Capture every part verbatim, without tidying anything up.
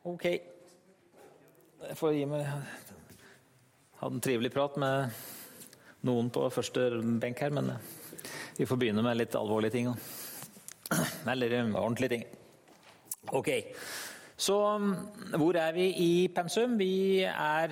Ok. Jeg får gi meg hadde en trivelig prat med noen på første benk her, men vi får begynne med litt alvorlige ting. Eller ordentlige ting. Ok. Så hvor er vi i pensum? Vi er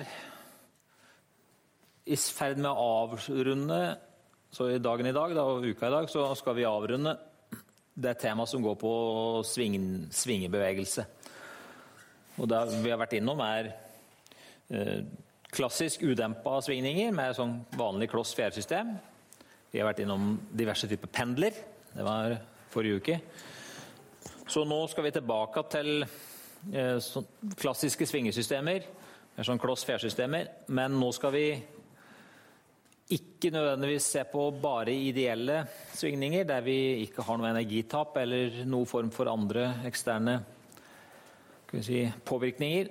i ferd med å avrunde, så i dagen i dag, da, og uka i dag, så skal vi avrunde det temaet som går på sving, svingebevegelse. Og det vi har vært innom er eh, klassisk udempet svingninger med sånn vanlig kloss-fjærsystem. Vi har vært innom diverse typer pendler. Det var forrige uke. Så nå skal vi tilbake til eh, sånn klassiske svingesystemer, med sånn kloss-fjærsystemer, men nå skal vi ikke nødvendigvis se på bare ideelle svingninger, der vi ikke har noe energitap eller noen form for andre eksterne skal vi si, påvirkninger.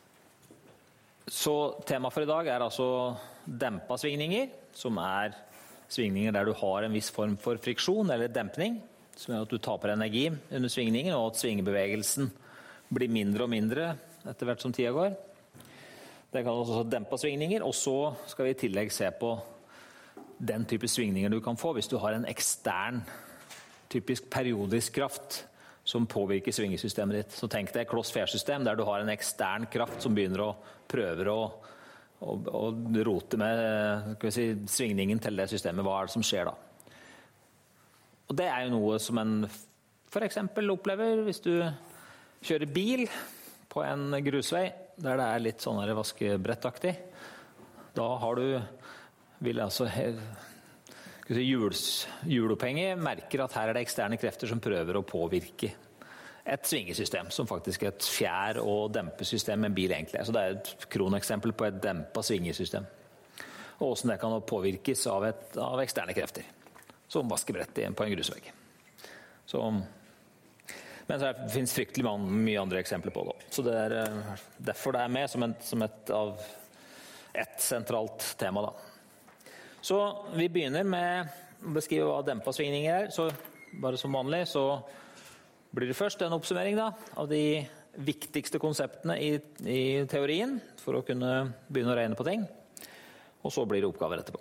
Så tema for i dag er altså dempet svingninger, som er svingninger der du har en viss form for friksjon eller dempning, som gjør at du taper energi under svingningen, og at svingebevegelsen blir mindre og mindre etter hvert som tida går. Det kan også dempet svingninger, og så skal vi i tillegg se på den type svingninger du kan få hvis du har en ekstern, typisk periodisk kraft som påvirker svingesystemet ditt. Så tenk deg et kloss-fjærsystem der du har en ekstern kraft som begynner å prøve å, å, å rote med skal vi si, svingningen til det systemet. Hva er det som skjer da? Og det er jo noe som en for eksempel opplever hvis du kjører bil på en grusvei der det er litt sånn vaskebrettaktig. Da har du vil altså Hjuls, hjulopphenge merker at her er det eksterne krefter som prøver å påvirke et svingesystem, som faktisk er et fjær- og dempesystem med en bil egentlig. Så det er et kroneksempel på et dempet svingesystem. Og hvordan det kan påvirkes av, et, av eksterne krefter, som vaskebrett på en grusvegg. Så, men så det finnes fryktelig mye andre eksempler på det. Så det er derfor det er med som, en, som et av et sentralt tema da. Så vi begynner med å beskrive hva dempet svingninger er. Så bare som vanlig så blir det først en oppsummering da, av de viktigste konseptene i, i teorien for å kunne begynne å regne på ting. Og så blir det oppgaver etterpå.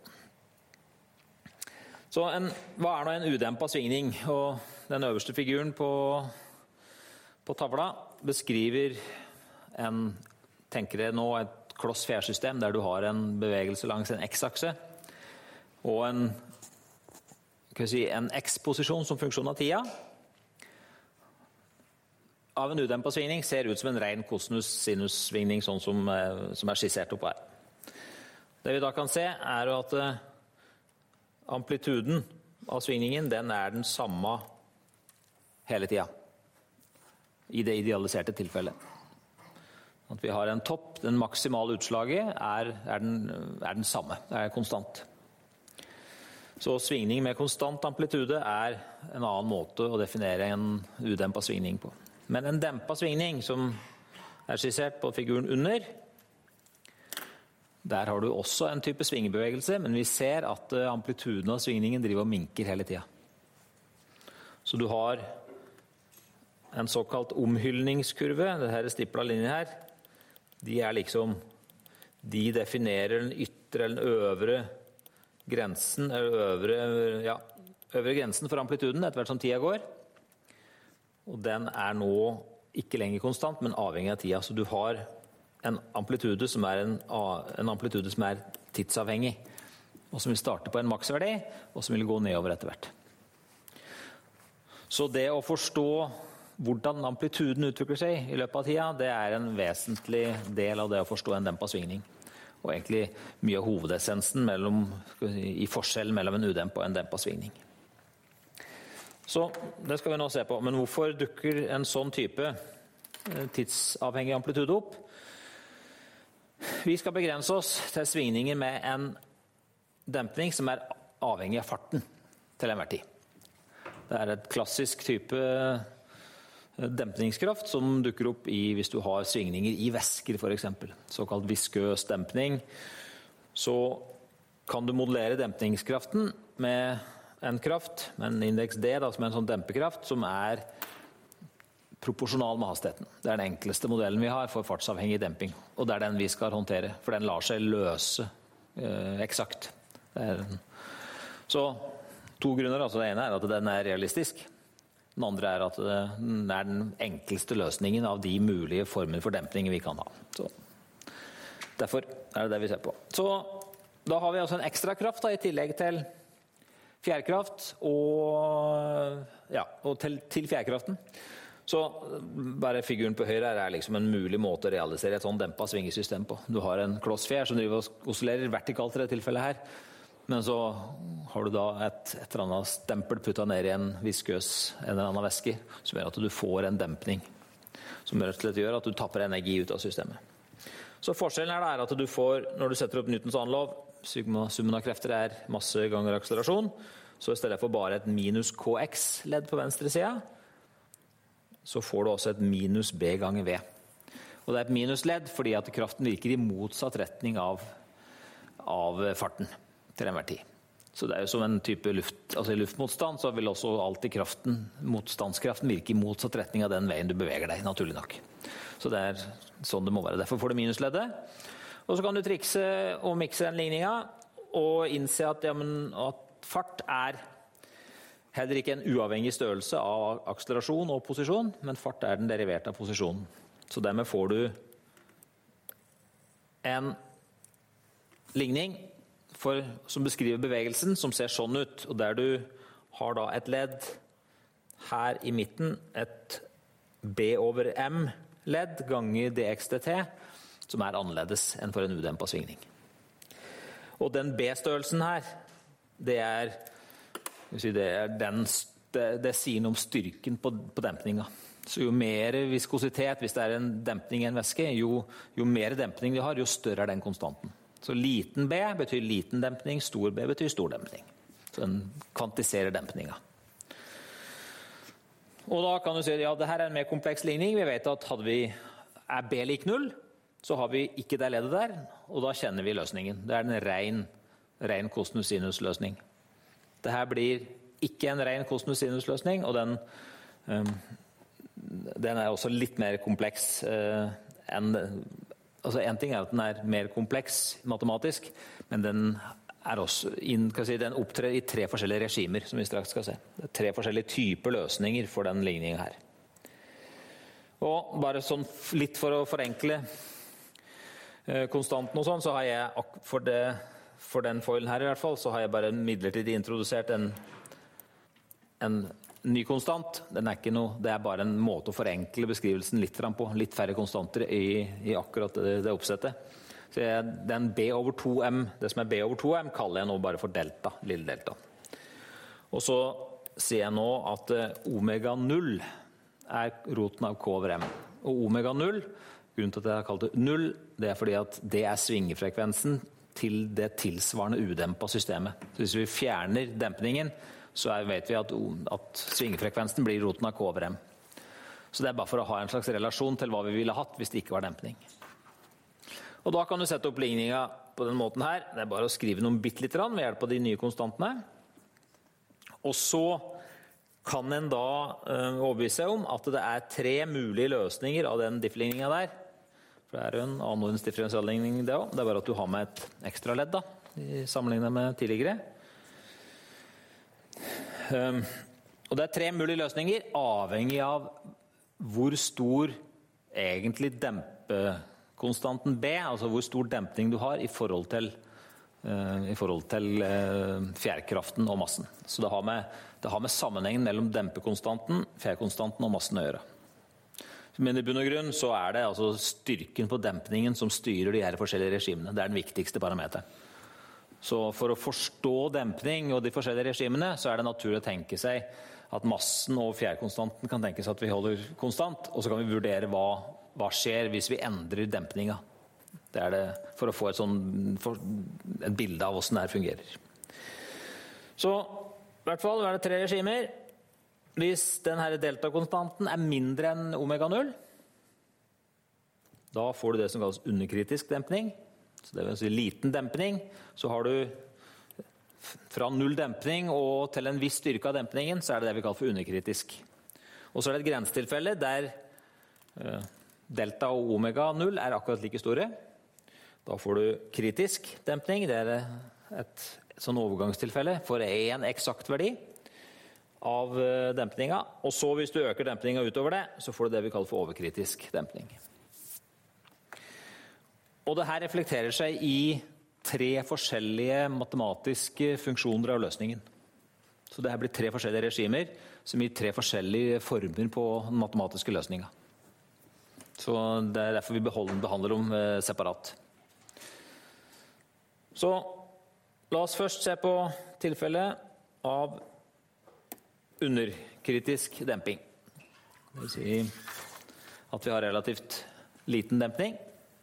Så en, hva er nå en udempet svingning? Og den øverste figuren på, på tavla beskriver en, tenker jeg nå, et kloss-fjærsystem der du har en bevegelse langs en x-akse og en, kan vi si, en x-posisjon som funksjon av tida. Av en udempet svingning ser ut som en ren kosinus-sinus-svingning, sånn som, som er skissert opp her. Det vi da kan se er at amplituden av svingningen, den er den samme hele tida. I det idealiserte tilfellet. At vi har en topp, den maksimale utslaget er, er, den, er den samme, det er konstant. Så svingning med konstant amplitude er en annen måte å definere en udempet svingning på. Men en dempet svingning, som er skissert på figuren under, der har du også en type svingebevegelse, men vi ser at amplituden av svingningen driver og minker hele tida. Så du har en såkalt omhyldningskurve, det her er stipla linje her, de er liksom, de definerer den ytre eller den øvre grensen, eller øvre, ja, øvre grensen for amplituden etter hvert som tida går. Og den er nå ikke lenger konstant, men avhengig av tida. Så du har en amplitude som er en, en amplitude som er tidsavhengig, og som vil starte på en maksverdi, og som vil gå nedover etter hvert. Så det å forstå hvordan amplituden utvikler seg i løpet av tida, det er en vesentlig del av det å forstå en dempet svingning. Og egentlig mye av hovedessensen mellom, i forskjellen mellom en udempet og en dempet svingning. Så det skal vi nå se på. Men hvorfor dukker en sånn type tidsavhengig amplitude opp? Vi skal begrense oss til svingninger med en dempning som er avhengig av farten til enhver tid. Det er et klassisk type dempningskraft som dukker opp i hvis du har svingninger i væsker for eksempel, såkalt viskøs dempning. Så kan du modellere dempningskraften med en kraft, med en indeks D da, som er en sånn dempekraft som er proporsjonal med hastigheten. Det er den enkleste modellen vi har for fartsavhengig demping. Og det er den vi skal håndtere, for den lar seg løse eh, eksakt. Det er en. Så to grunner. Altså det ene er at den er realistisk. Den andre er at den er den enkleste løsningen av de mulige former for demping vi kan ha. Så derfor er det det vi ser på. Så da har vi altså en ekstra kraft da, i tillegg til fjærkraft og, ja, og til, til fjærkraften. Så bare figuren på høyre er liksom en mulig måte å realisere et sånn dempet svingesystem på. Du har en klossfjær som driver og oscillerer vertikalt i det tilfellet her, men så har du da et, et eller annet stempel puttet ned i en viskøs, en eller annen væske, som gjør at du får en dempning, som rett og slett gjør at du tapper energi ut av systemet. Så forskjellen her er at du får, når du setter opp Newtons anlov, summen av krefter er masse ganger akselerasjon, så i stedet for bare et minus kx-ledd på venstre side, så får du også et minus b ganger v. Og det er et minusledd fordi at kraften virker i motsatt retning av, av farten til enhver tid. Så det er jo som en type luft, altså i luftmotstand så vil også alltid kraften, motstandskraften virke i motsatt retning av den veien du beveger deg, naturlig nok. Så det er sånn det må være. Derfor får du minusleddet. Og så kan du trikse og mikse den ligninga og innse at, ja, men, at fart er heller ikke en uavhengig størrelse av akselerasjon og posisjon, men fart er den deriverte av posisjonen. Så dermed får du en ligning for, som beskriver bevegelsen, som ser sånn ut, og der du har da et ledd her i midten, et b over m-ledd ganger dx dt, som er annerledes enn for en udempet svingning. Og den b-størrelsen her, det er, det er den, det, det sier noe om styrken på, på dempninga. Så jo mer viskositet, hvis det er en dempning i en væske, jo, jo mer dempning vi har, jo større er den konstanten. Så liten b betyr liten dempning, stor b betyr stor dempning. Så den kvantiserer dempninga. Og da kan du si, ja, det her er en mer kompleks ligning. Vi vet at hadde vi er b lik null, så har vi ikke det leddet der, og da kjenner vi løsningen. Det er en ren, ren kosinus-sinus-løsning. Det her blir ikke en ren kosinus-sinus-løsning, og den, um, den er også litt mer kompleks uh, enn... Altså en ting er at den er mer kompleks matematisk, men den er også inn, kan si, den opptrer i tre forskjellige regimer, som vi straks skal se. Det er tre forskjellige typer løsninger for den ligningen her. Og bare sånn litt for å forenkle eh, konstanten og sånn, så har jeg, for, det, for den foilen her i hvert fall, så har jeg bare midlertidig introdusert en, en ny konstant. Den er ikke noe, det er bare en måte å forenkle beskrivelsen litt fram på. Litt færre konstanter i, i akkurat det, det oppsettet. Så jeg, den b over to m, det som er b over to m, kaller jeg nå bare for delta, lille delta. Og så ser jeg nå at omega null er roten av k over m. Og omega null, grunnen til at jeg har kalt det null, det er fordi at det er svingefrekvensen til det tilsvarende udempet systemet. Så hvis vi fjerner dempningen, så er, vet vi at, at svingefrekvensen blir roten av k over m. Så det er bare for å ha en slags relasjon til hva vi ville hatt hvis det ikke var dempning. Og da kan du sette opp ligninga på den måten her. Det er bare å skrive noen bitte litt ved hjelp av de nye konstantene. Og så kan en da øh, overbevise seg om at det er tre mulige løsninger av den diffligninga der. For det er jo en annordens differensialligning det også. Det er bare at du har med et ekstra ledd da, i sammenlignet med tidligere. Um, og det er tre mulige løsninger, avhengig av hvor stor egentlig dempekonstanten B, altså hvor stor dempning du har i forhold til, uh, i forhold til uh, fjærkraften og massen. Så det har, med, det har med sammenhengen mellom dempekonstanten, fjærkonstanten og massen å gjøre. Men i bunn og grunn så er det altså styrken på dempningen som styrer de her forskjellige regimene. Det er den viktigste parameteren. Så for å forstå dempning og de forskjellige regimene, så er det naturlig å tenke seg at massen og fjærkonstanten kan tenkes at vi holder konstant, og så kan vi vurdere hva, hva skjer hvis vi endrer dempninga. Det er det for å få et, sånn, for et bilde av hvordan det her fungerer. Så i hvert fall er det tre regimer. Hvis denne delta-konstanten er mindre enn omega null, da får du det som kalles underkritisk dempning. Så det vil si liten dempning, så har du fra null dempning og til en viss styrke av dempningen, så er det det vi kaller for underkritisk. Og så er det et grensetilfelle der eh, delta og omega null er akkurat like store. Da får du kritisk dempning. Det er et sånn overgangstilfelle for en eksakt verdi av dempninga. Og så hvis du øker dempninga utover det, så får du det vi kaller for overkritisk dempning. Og det her reflekterer seg i tre forskjellige matematiske funksjoner av løsningen. Så det her blir tre forskjellige regimer som gir tre forskjellige former på den matematiske løsninga. Så det er derfor vi behandler dem separat. Så la oss først se på tilfellet av underkritisk demping. Det vil si at vi har relativt liten dempning.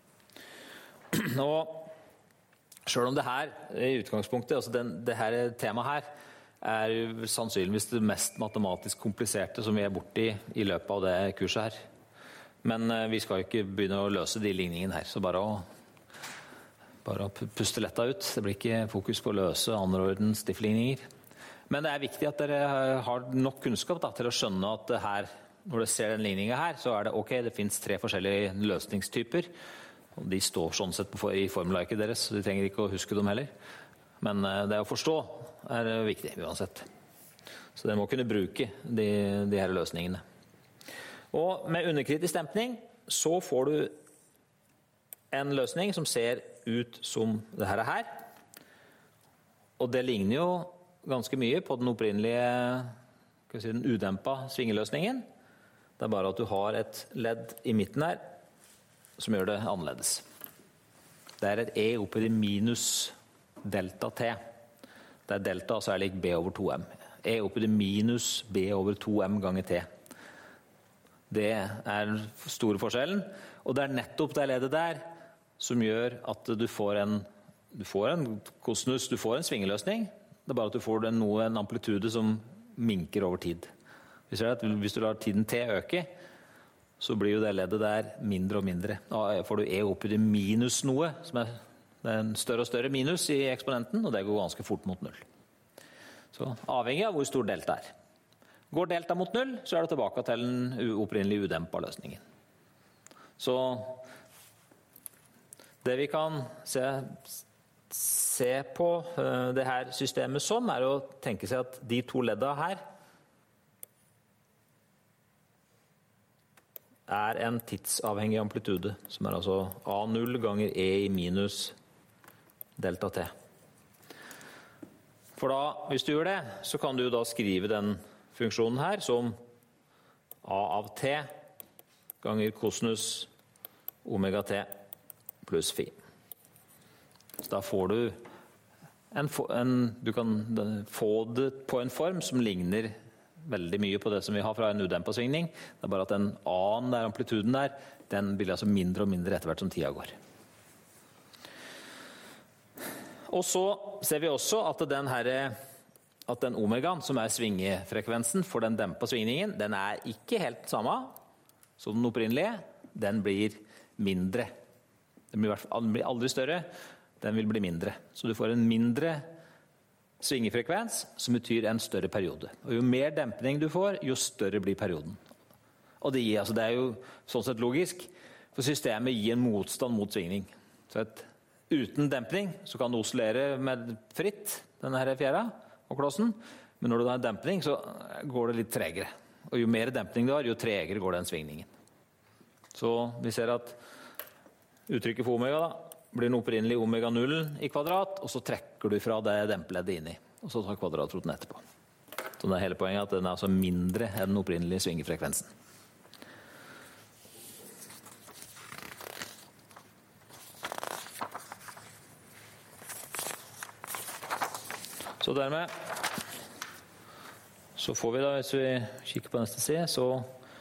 Og selv om det her i utgangspunktet, altså den, det her temaet her, er sannsynligvis det mest matematisk kompliserte som vi er borti i løpet av det kurset her. Men vi skal ikke begynne å løse de ligningene her, så bare å, bare å puste letta ut. Det blir ikke fokus på å løse andreordens diffligninger. Men det er viktig at dere har nok kunnskap da, til å skjønne at det her, når dere ser den ligningen her, så er det ok, det finnes tre forskjellige løsningstyper. Og de står sånn sett i formularket deres, så de trenger ikke å huske dem heller. Men det å forstå er viktig uansett. Så dere må kunne bruke de, de her løsningene. Og med underkritisk dempning så får du en løsning som ser ut som det her er her. Og det ligner jo ganske mye på den opprinnelige, skal vi si, den udempa svingeløsningen. Det er bare at du har et ledd i midten her som gjør det annerledes. Det er et E oppe i minus delta T. Det er delta, så er det lik B over to M. E oppe i minus B over to M ganger T. Det er den store forskjellen. Og det er nettopp det leddet der som gjør at du får en, du får en kosinus, du får en svingeløsning. Det er bare at du får en, noe, en amplitude som minker over tid. Hvis, at, hvis du lar tiden T øke, så blir jo det leddet der mindre og mindre. Da får du E opp i det minus noe, som er, det er en større og større minus i eksponenten, og det går ganske fort mot null. Så avhengig av hvor stor delta er. Går delta mot null, så er du tilbake til den opprinnelige udempa løsningen. Så det vi kan se, se på det her systemet som, er å tenke seg at de to ledda her er en tidsavhengig amplitude, som er altså A null ganger E i minus delta T. For da, hvis du gjør det, så kan du da skrive den funksjonen her som A av T ganger kosinus omega T pluss phi. Så da får du en, en, du kan få det på en form som ligner veldig mye på det som vi har fra en udempa svingning. Det er bare at den A-en der, amplituden der, den blir altså mindre og mindre etter hvert som tida går. Og så ser vi også at den her, at den omegaen, som er svingefrekvensen for den dempa svingningen, den er ikke helt samme som den opprinnelige. Den blir mindre. Den blir, den blir aldri større, den vil bli mindre. Så du får en mindre svingefrekvens, som betyr en større periode. Og jo mer dempning du får, jo større blir perioden. Og det, gir, altså det er jo sånn sett logisk, for systemet gir en motstand mot svingning. Så at uten dempning så kan du oscillere med fritt, denne her fjæra og klossen, men når du har dempning så går det litt tregere. Og jo mer dempning du har, jo tregere går den svingningen. Så vi ser at uttrykket for omega da, blir den opprinnelige omega null i kvadrat, og så trekker du fra det dempeleddet inn i, og så tar kvadratroten etterpå. Så det er hele poenget at den er altså mindre enn den opprinnelige svingefrekvensen. Så dermed så får vi da, hvis vi kikker på neste side, så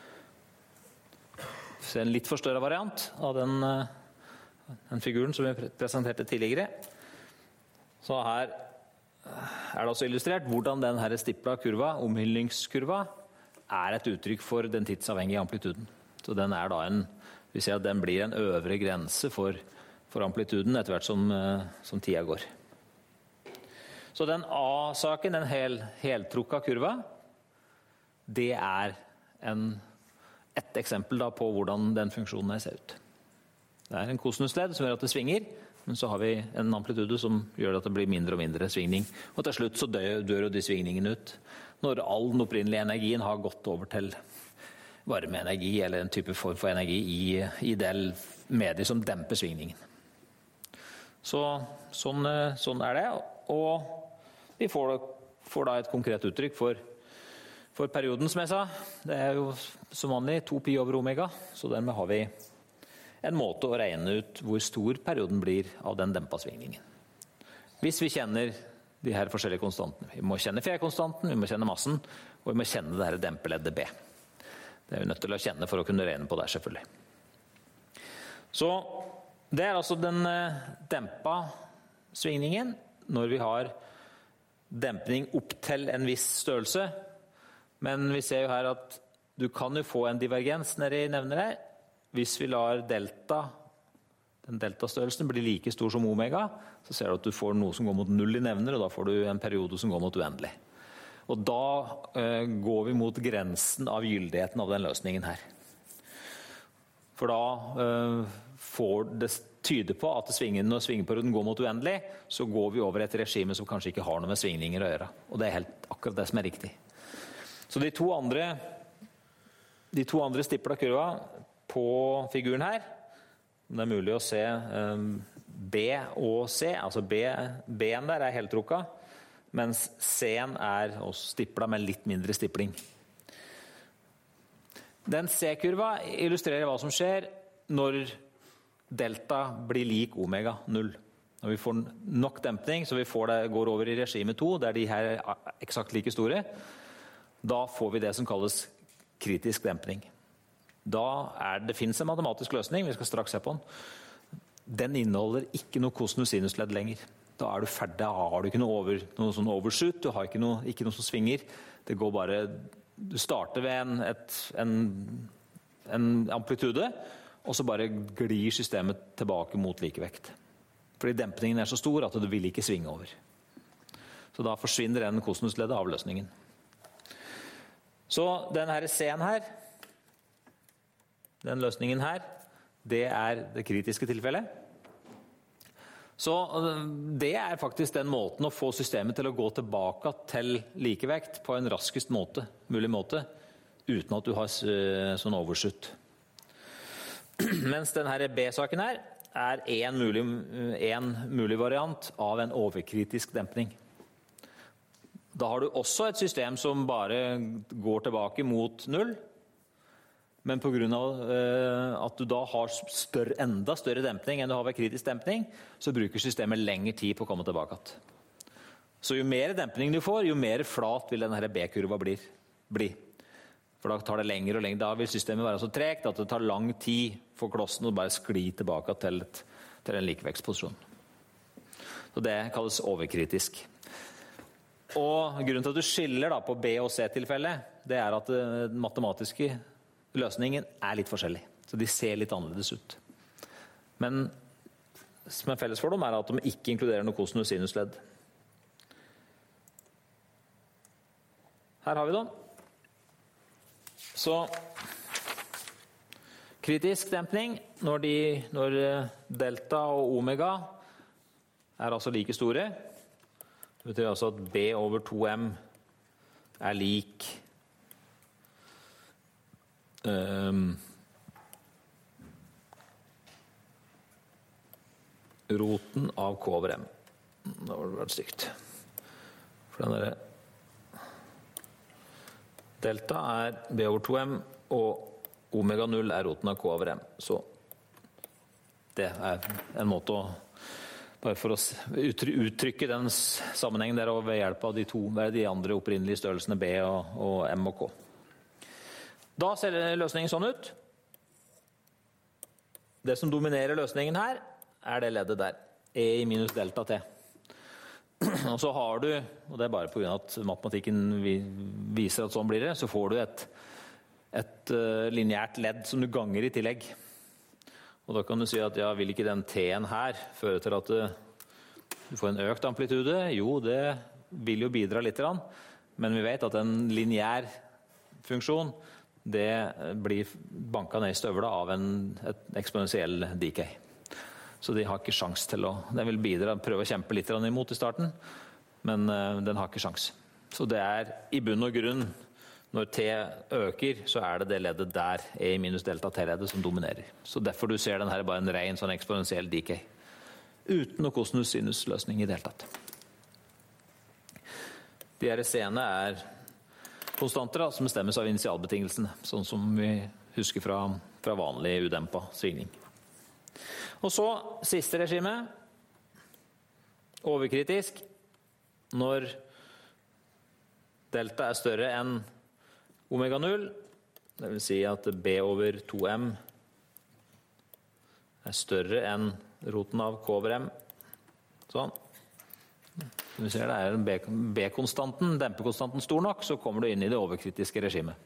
ser en litt forstørret variant av den den figuren som vi presenterte tidligere. Så her er det også illustrert hvordan den her stipla kurva, omhyldningskurva, er et uttrykk for den tidsavhengige amplituden. Så den er da en, vi ser at den blir en øvre grense for, for amplituden etter hvert som, som tida går. Så den A-saken, den hel, heltrukka kurva, det er en, et eksempel da på hvordan den funksjonen her ser ut. Det er en kosinussledd som gjør at det svinger, men så har vi en amplitude som gjør at det blir mindre og mindre svingning. Og til slutt så dør, dør jo de svingningene ut, når all den opprinnelige energien har gått over til varmeenergi, eller en type form for energi i, i det mediet som demper svingningen. Så sånn, sånn er det, og vi får, får da et konkret uttrykk for, for perioden, som jeg sa. Det er jo som vanlig to pi over omega, så dermed har vi en måte å regne ut hvor stor perioden blir av den dempa svingningen. Hvis vi kjenner de her forskjellige konstantene. Vi må kjenne fjærkonstanten, vi må kjenne massen, og vi må kjenne det her dempeleddet B. Det er vi nødt til å kjenne for å kunne regne på det, selvfølgelig. Så det er altså den dempa svingningen når vi har dempning opp til en viss størrelse. Men vi ser jo her at du kan jo få en divergens nede i nevner her. Hvis vi lar delta, den deltastørrelsen bli like stor som omega, så ser du at du får noe som går mot null i nevner, og da får du en periode som går mot uendelig. Og da eh, går vi mot grensen av gyldigheten av den løsningen her. For da eh, får det tyde på at svingen, når svingeperioden går mot uendelig, så går vi over et regime som kanskje ikke har noe med svingninger å gjøre. Og det er helt akkurat det som er riktig. Så de to andre, de to andre stipla kurva på figuren her, det er mulig å se um, B og C, altså B, B-en der er heltrukka, mens C-en er stipla med litt mindre stipling. Den C-kurva illustrerer hva som skjer når delta blir lik omega null. Når vi får nok dempning, så vi får det, går over i regime to, der de her er eksakt like store, da får vi det som kalles kritisk dempning. Da er det finnes en matematisk løsning, vi skal straks se på den. Den inneholder ikke noe kosinus-sinusledd lenger. Da er du ferdig, da har du ikke noe, over, noe sånn overshoot, du har ikke noe, ikke noe som svinger. Det går bare, du starter ved en, et, en, en amplitude, og så bare glir systemet tilbake mot likevekt. Fordi dempningen er så stor at du vil ikke svinge over. Så da forsvinner den kosinusleddet av løsningen. Så denne C-en her, den løsningen her, det er det kritiske tilfellet. Så det er faktisk den måten å få systemet til å gå tilbake til likevekt på en raskest måte, mulig måte, uten at du har sånn overskudd. Mens denne B-saken her er en mulig, en mulig variant av en overkritisk dempning. Da har du også et system som bare går tilbake mot null, men på grunn av uh, at du da har større, enda større dempning enn du har ved kritisk dempning, så bruker systemet lengre tid på å komme tilbake. Så jo mer dempning du får, jo mer flat vil denne B-kurva bli. bli. For da tar det lengre og lengre. Da vil systemet være så tregt at det tar lang tid for klossen å bare skli tilbake til, et, til en likevektsposisjon. Så det kalles overkritisk. Og grunnen til at du skiller da på B- og C-tilfellet, det er at det matematiske løsningen er litt forskjellig. Så de ser litt annerledes ut. Men som er felles for dem er at de ikke inkluderer noe kosinus-sinusledd. Her har vi dem. Så kritisk dempning når, de, når delta og omega er altså like store. Det betyr altså at B over to M er lik Um, roten av K over M. Da var det vært stygt. For den der delta er B over to M, og omega null er roten av K over M. Så det er en måte å, bare for å uttrykke den sammenhengen der, og ved hjelp av de to, de andre opprinnelige størrelsene B og, og M og K. Da ser løsningen sånn ut. Det som dominerer løsningen her, er det leddet der. E i minus delta T. Og så har du, og det er bare på grunn av at matematikken viser at sånn blir det, så får du et, et lineært ledd som du ganger i tillegg. Og da kan du si at ja, vil ikke den T-en her føre til at du får en økt amplitude? Jo, det vil jo bidra litt, men vi vet at en lineær funksjon det blir banket ned i støvla av en et eksponentiell decay. Så de har ikke sjans til å, den vil bidra, prøve å kjempe litt imot i starten, men den har ikke sjans. Så det er i bunn og grunn, når T øker, så er det det leddet der, E minus delta T-leddet, som dominerer. Så derfor du ser den her bare en ren sånn eksponentiell decay, uten noe kosinus-sinus-løsning i det hele tatt. De her C-ene er konstanter da, som bestemmes av initialbetingelsene, sånn som vi husker fra, fra vanlig udempa svingning. Og så, siste regime, overkritisk, når delta er større enn omega null, det vil si at B over to M er større enn roten av K over M. Sånn. Som vi ser, det er B-konstanten, dempekonstanten stor nok, så kommer du inn i det overkritiske regimet.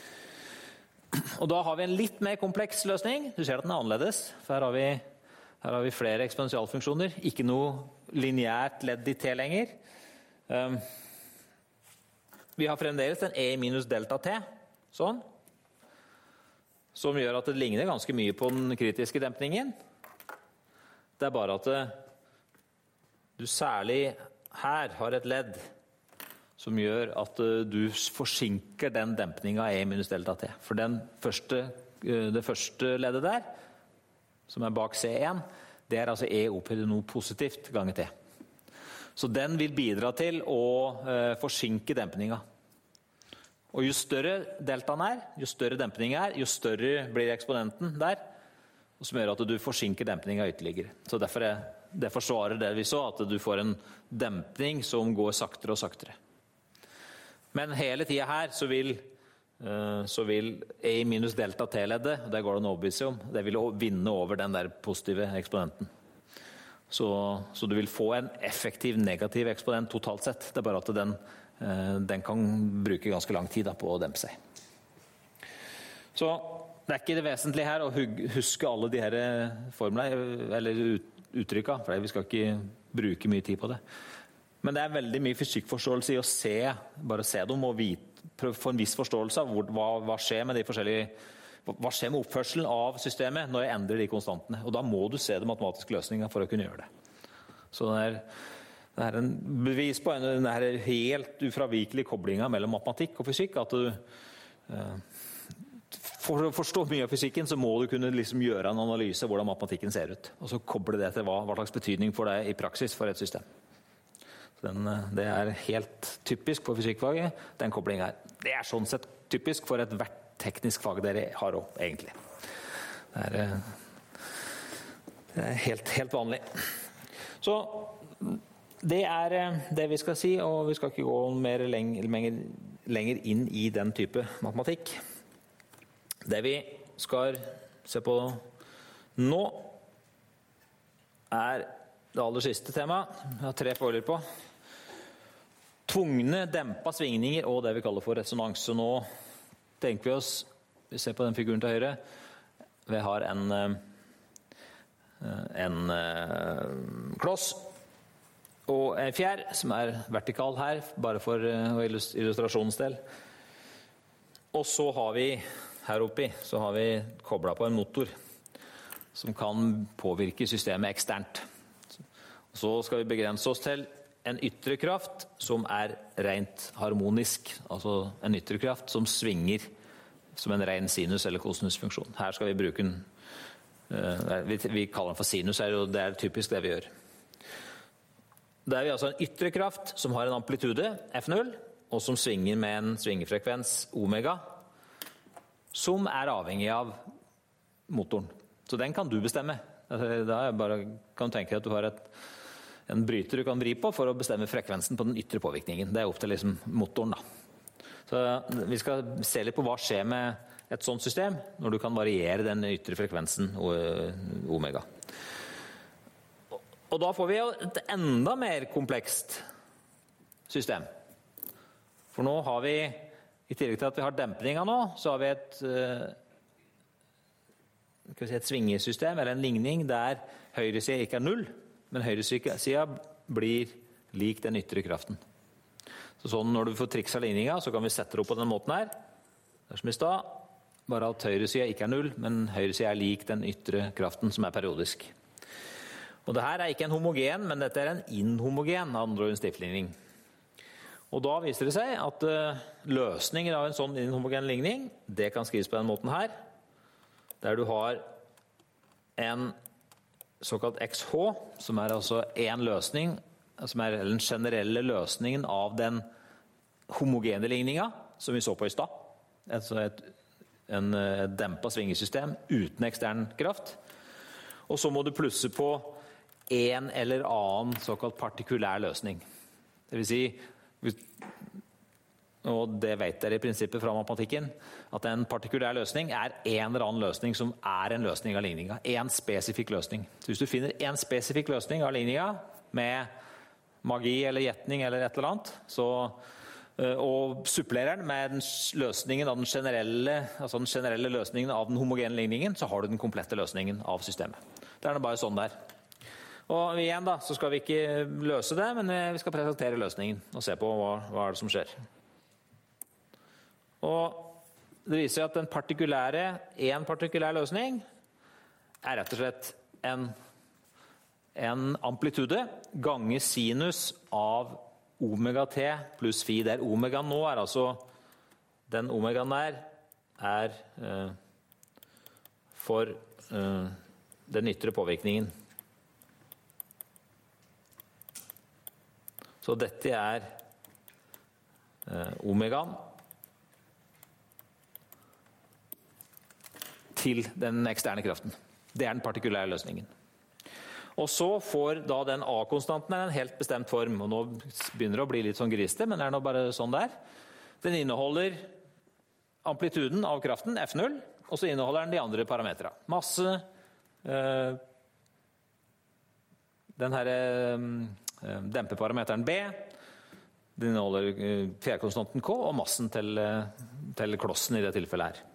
Og da har vi en litt mer kompleks løsning. Du ser at den er annerledes, for her har vi Her har vi flere eksponentialfunksjoner, ikke noe lineært ledd i T lenger. Um, vi har fremdeles en E minus delta T, sånn, som gjør at det ligner ganske mye på den kritiske dempningen. Det er bare at det, du særlig her har et ledd som gjør at du forsinker den dempningen av E minus delta T. For den første, det første leddet der, som er bak C én, det er altså E opphøyde noe positivt ganger T. Så den vil bidra til å eh, forsinke dempningen. Og jo større deltaen er, jo større dempningen er, jo større blir eksponenten der, som gjør at du forsinker dempningen ytterligere. Så derfor er, det forsvarer det vi så, at du får en dempning som går saktere og saktere. Men hele tiden her så vil så vil E minus delta T-leddet, det går det en overbevise om, det vil vinne over den der positive eksponenten. Så, så du vil få en effektiv negativ eksponent totalt sett. Det er bare at den, den kan bruke ganske lang tid da, på å dempe seg. Så det er ikke det vesentlige her å huske alle de her formlene, eller uttrykka, for vi skal ikke bruke mye tid på det. Men det er veldig mye fysikkforståelse i å se, bare se dem og vite, prøve å få en viss forståelse av hvor, hva, hva skjer med de forskjellige, hva skjer med oppførselen av systemet når jeg endrer de konstantene. Og da må du se det matematiske løsningen for å kunne gjøre det. Så det er, det er en bevis på en, den her helt ufravikelige koblingen mellom matematikk og fysikk, at du eh, for å forstå mye av fysikken, så må du kunne liksom gjøre en analyse av hvordan matematikken ser ut. Og så koble det til hva, hva slags betydning for det i praksis for et system. Den, det er helt typisk på fysikkfaget, den koblingen her. Det er sånn sett typisk for et hvert teknisk fag dere har også, egentlig. Det er, det er helt, helt vanlig. Så det er det vi skal si, og vi skal ikke gå mer lenger, lenger, lenger inn i den type matematikk. Det vi skal se på nå er det aller siste temaet. Jeg har tre fordeler på. Tvungne dempa svingninger og det vi kaller for resonans. Så nå tenker vi oss, vi ser på den figuren til høyre, vi har en, en kloss og en fjær som er vertikal her, bare for illustrasjonens del. Og så har vi her oppe, så har vi koblet på en motor som kan påvirke systemet eksternt. Så skal vi begrense oss til en ytre kraft som er rent harmonisk, altså en ytre kraft som svinger som en ren sinus- eller kosinusfunksjon. Her skal vi bruke den, vi, vi kaller den for sinus, og det er typisk det vi gjør. Det er vi altså en ytre kraft som har en amplitude, F null, og som svinger med en svingefrekvens, omega, som er avhengig av motoren. Så den kan du bestemme. Da bare kan du tenke deg at du har et en bryter du kan vri på for å bestemme frekvensen på den ytre påvirkningen. Det er opp til liksom motoren da. Så vi skal se litt på hva skjer med et sånt system når du kan variere den ytre frekvensen omega. Og da får vi jo et enda mer komplekst system. For nå har vi, i tillegg til at vi har dempninger nå, så har vi et, skal vi si et svingesystem, eller en ligning der høyresiden ikke er null, men høyresiden blir lik den ytre kraften. Så sånn når du får trikset ligninga, så kan vi sette det opp på den måten her. Det er som i stad. bare at høyresiden ikke er null, men høyresiden er lik den ytre kraften som er periodisk. Og det her er ikke en homogen, men dette er en inhomogen androgen stiftligning. Og da viser det seg at uh, løsningen av en sånn inhomogen ligning, det kan skrives på den måten her, der du har en såkalt X H, som er altså en løsning, som er den generelle løsningen av den homogene ligninga, som vi så på i stad. Altså et, en, et dempet svingesystem uten ekstern kraft. Og så må du plusse på en eller annen såkalt partikulær løsning. Det vil si, og det vet dere i prinsippet fra matematikken, at en partikulær løsning er en eller annen løsning som er en løsning av ligninga. En spesifikk løsning. Så hvis du finner en spesifikk løsning av ligninga med magi eller gjetning eller et eller annet, så, og supplerer den med den løsningen av den generelle, altså den generelle løsningen av den homogene ligningen, så har du den komplette løsningen av systemet. Det er bare sånn der. Og igjen da, så skal vi ikke løse det, men vi skal presentere løsningen og se på hva, hva er det som skjer. Og det viser at en partikulære, en partikulær løsning er rett og slett en, en amplitude gange sinus av omega t pluss phi. Der omegaen nå er altså, den omegaen der er eh, for eh, den ytre påvirkningen. Så dette er eh, omegaen til den eksterne kraften. Det er den partikulære løsningen. Og så får da den A-konstanten en helt bestemt form, og nå begynner det å bli litt sånn griste, men det er nå bare sånn der. Den inneholder amplituden av kraften, F null, og så inneholder den de andre parametrene. Masse, eh, den her eh, dempeparameteren B, den inneholder eh, fjærkonstanten K, og massen til, eh, til klossen i det tilfellet her.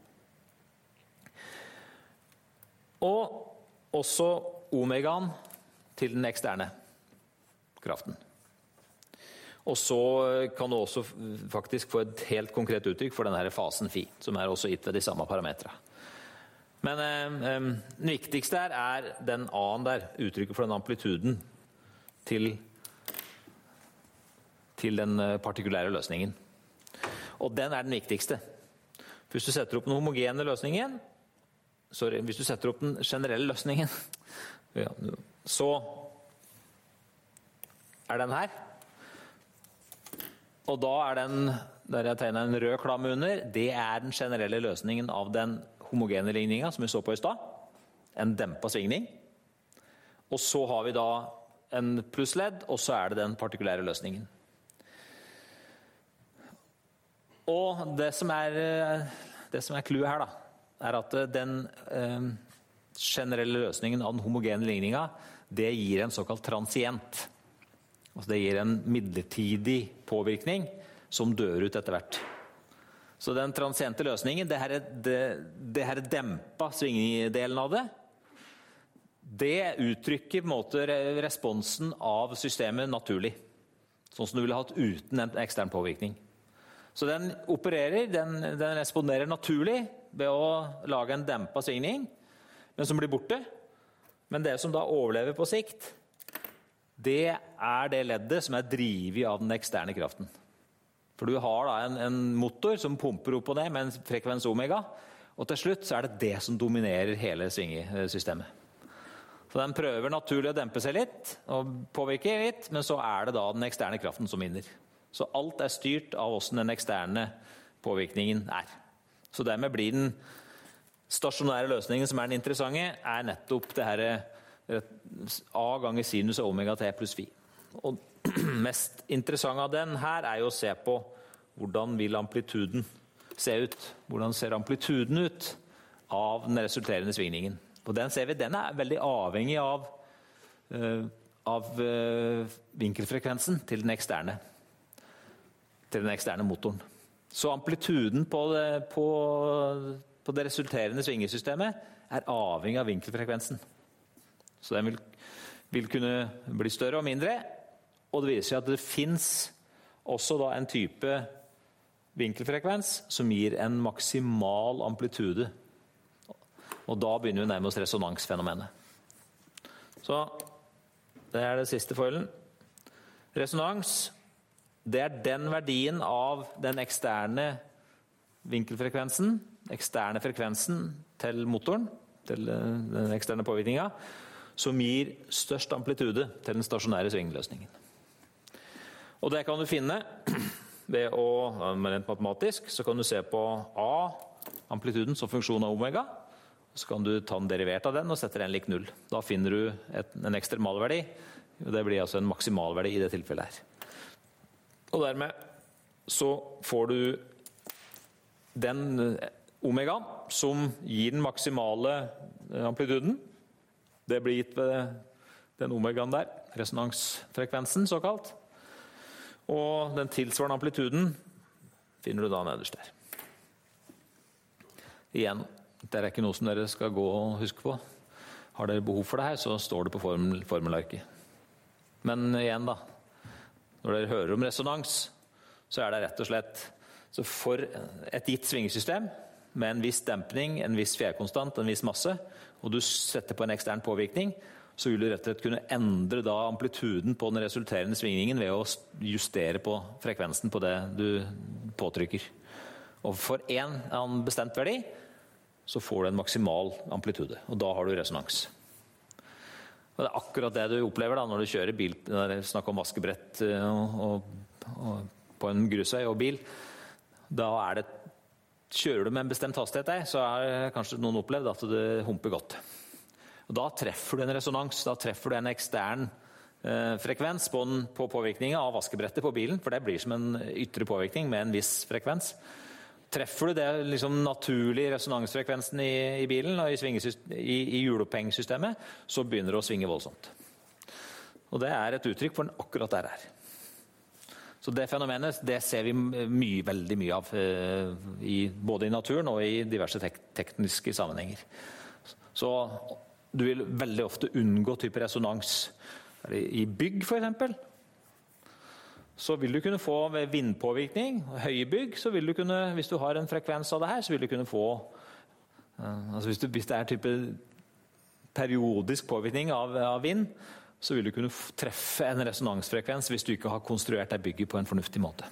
Og også omegaen til den eksterne kraften. Og så kan du også faktisk få et helt konkret uttrykk for denne fasen phi, som er også gitt ved de samme parametrene. Men eh, den viktigste her er den A-en der, uttrykket for den amplituden til, til den partikulære løsningen. Og den er den viktigste. Hvis du setter opp den homogene løsningen, Sorry, hvis du setter opp den generelle løsningen, ja, så er den her. Og da er den, der jeg tegner en rød klam under, det er den generelle løsningen av den homogene ligninga som vi så på i stad. En dempet svingning. Og så har vi da en plussledd, og så er det den partikulære løsningen. Og det som er, det som er clouet her da, er at den eh, generelle løsningen av den homogene ligninga, det gir en såkalt transient. Altså det gir en midlertidig påvirkning som dør ut etter hvert. Så den transiente løsningen, det her, det, det her dempa svingdelen av det, det uttrykker på en måte responsen av systemet naturlig. Sånn som du ville hatt uten en ekstern påvirkning. Så den opererer, den, den responderer naturlig ved å lage en dempet svingning, men som blir borte. Men det som da overlever på sikt, det er det leddet som er drivet av den eksterne kraften. For du har da en, en motor som pumper opp og ned med en frekvens omega, og til slutt så er det det som dominerer hele svingesystemet. Så den prøver naturlig å dempe seg litt og påvirke litt, men så er det da den eksterne kraften som vinner. Så alt er styrt av hvordan den eksterne påvirkningen er. Så dermed blir den stasjonære løsningen som er den interessante, er nettopp det her A ganger sinus av omega t pluss phi. Og mest interessant av den her er jo å se på hvordan vil amplituden se ut. Hvordan ser amplituden ut av den resulterende svingningen. Og den ser vi, den er veldig avhengig av, uh, av uh, vinkelfrekvensen til den eksterne. til den eksterne motoren. Så amplituden på det, på, på det resulterende svingesystemet er avhengig av vinkelfrekvensen. Så den vil, vil kunne bli større og mindre, og det viser seg at det finnes også da en type vinkelfrekvens som gir en maksimal amplitude. Og da begynner vi nærmest resonansfenomenet. Så det er det siste foilen. Resonans, det er den verdien av den eksterne vinkelfrekvensen, eksterne frekvensen til motoren, til den eksterne påvirkningen, som gir størst amplitude til den stasjonære svingløsningen. Og det kan du finne ved å, rent matematisk, så kan du se på A, amplituden som funksjon av omega, så kan du ta en derivert av den og sette den lik null. Da finner du et, en ekstremalverdi, og det blir altså en maksimalverdi i det tilfellet her. Og dermed så får du den omega som gir den maksimale amplituden. Det blir gitt ved den omegaen der, resonansfrekvensen såkalt. Og den tilsvarende amplituden finner du da nederst der. Igjen, det er ikke noe som dere skal gå og huske på. Har dere behov for det her, så står det på formel, formelarket. Men igjen da, når dere hører om resonans, så er det rett og slett så for et gitt svingesystem med en viss dempning, en viss fjærkonstant, en viss masse, og du setter på en ekstern påvirkning, så vil du rett og slett kunne endre da amplituden på den resulterende svingningen ved å justere på frekvensen på det du påtrykker. Og for en bestemt verdi, så får du en maksimal amplitude, og da har du resonans. Og det er akkurat det du opplever da, når du kjører bil, når det snakker om vaskebrett og, og, og på en grusvei og bil. Da er det, kjører du med en bestemt hastighet der, så er kanskje noen opplevd at det humper godt. Og da treffer du en resonans, da treffer du en ekstern eh, frekvens på, den, på påvirkningen av vaskebrettet på bilen, for det blir som en ytre påvirkning med en viss frekvens. Treffer du det liksom naturlige resonansfrekvensen i, i bilen og i, i, i hjulopphengsystemet, så begynner det å svinge voldsomt. Og det er et uttrykk for akkurat det her. Så det fenomenet, det ser vi mye, veldig mye av, eh, i, både i naturen og i diverse tek tekniske sammenhenger. Så du vil veldig ofte unngå type resonans i bygg for eksempel. Så vil du kunne få ved vindpåvirkning, høye bygg, så vil du kunne, hvis du har en frekvens av det her, så vil du kunne få, altså hvis, du, hvis det er type periodisk påvirkning av, av vind, så vil du kunne treffe en resonansfrekvens hvis du ikke har konstruert det bygget på en fornuftig måte.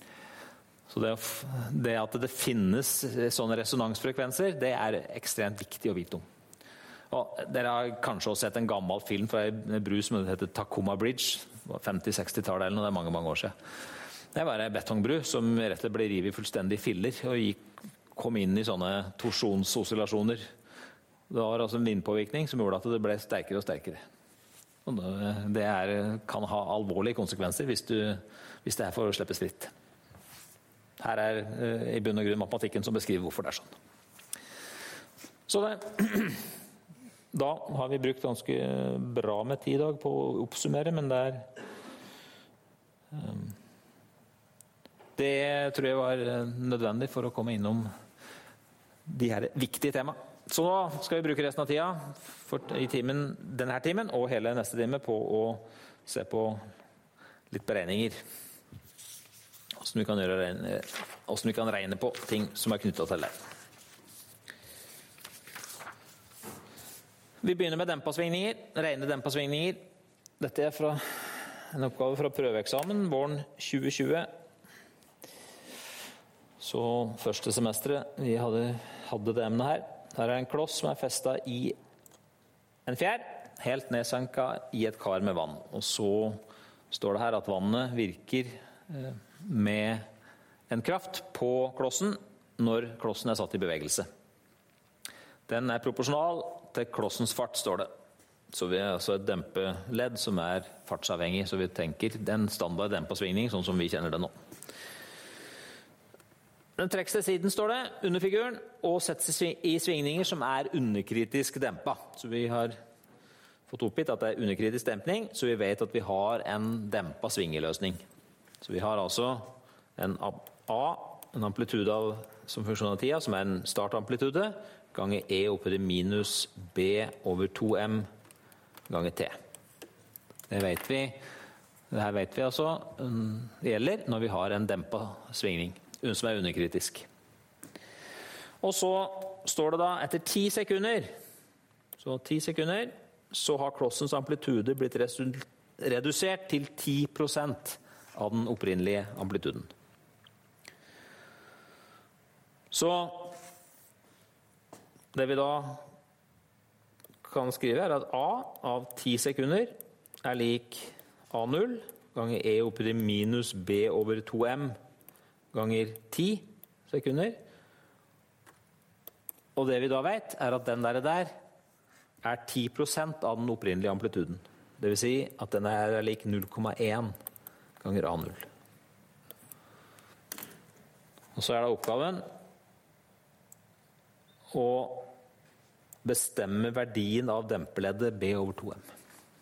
Så det, det at det finnes sånne resonansfrekvenser, det er ekstremt viktig å vite om. Og dere har kanskje også sett en gammel film fra en bru som heter Tacoma Bridge, femti-seksti-tallet eller noe, det er mange, mange år siden. Det var en betongbru som rett og slett ble rivet fullstendig i filler, og gikk, kom inn i sånne torsjonsoscillasjoner. Det var altså en vindpåvirkning som gjorde at det ble sterkere og sterkere. Og det er, kan ha alvorlige konsekvenser hvis, du, hvis det er for å slippe fritt. Her er i bunn og grunn matematikken som beskriver hvorfor det er sånn. Så det... Da har vi brukt ganske bra med tid i dag på å oppsummere, men det er um, det tror jeg var nødvendig for å komme innom de her viktige tema. Så nå skal vi bruke resten av tida for, i timen, denne timen og hele neste time på å se på litt beregninger. Hvordan vi kan, gjøre, hvordan vi kan regne på ting som er knyttet til det. Vi begynner med dempasvingninger, rene dempasvingninger. Dette er fra en oppgave fra prøveeksamen, våren tjue tjue. Så første semesteret, vi hadde, hadde det emnet her. Her er en kloss som er festet i en fjær, helt nedsanket i et kar med vann. Og så står det her at vannet virker med en kraft på klossen når klossen er satt i bevegelse. Den er proporsjonal til klossens fart, står det. Så vi har altså et dempeledd som er fartsavhengig, så vi tenker den standard dempasvingning, sånn som vi kjenner det nå. Den trekste siden står det under figuren, og settes i svingninger som er underkritisk dempet. Så vi har fått oppgitt at det er underkritisk dempning, så vi vet at vi har en dempet svingeløsning. Så vi har altså en A, en amplitude av, som funksjon av tida, som er en startamplitude, ganger E oppe til minus B over to M ganger T. Det vet vi. Det her vet vi altså det gjelder når vi har en dempet svingning. som er underkritisk. Og så står det da etter ti sekunder, så ti sekunder, så har klossens amplitude blitt redusert til ti prosent av den opprinnelige amplituden. Så det vi da kan skrive er at A av ti sekunder er lik A null ganger E opp til minus B over to M ganger ti sekunder. Og det vi da vet er at den der, der er ti prosent av den opprinnelige amplituden. Det vil si at den er lik null komma én ganger A null. Og så er det oppgaven å bestemme verdien av dempeleddet B over to M.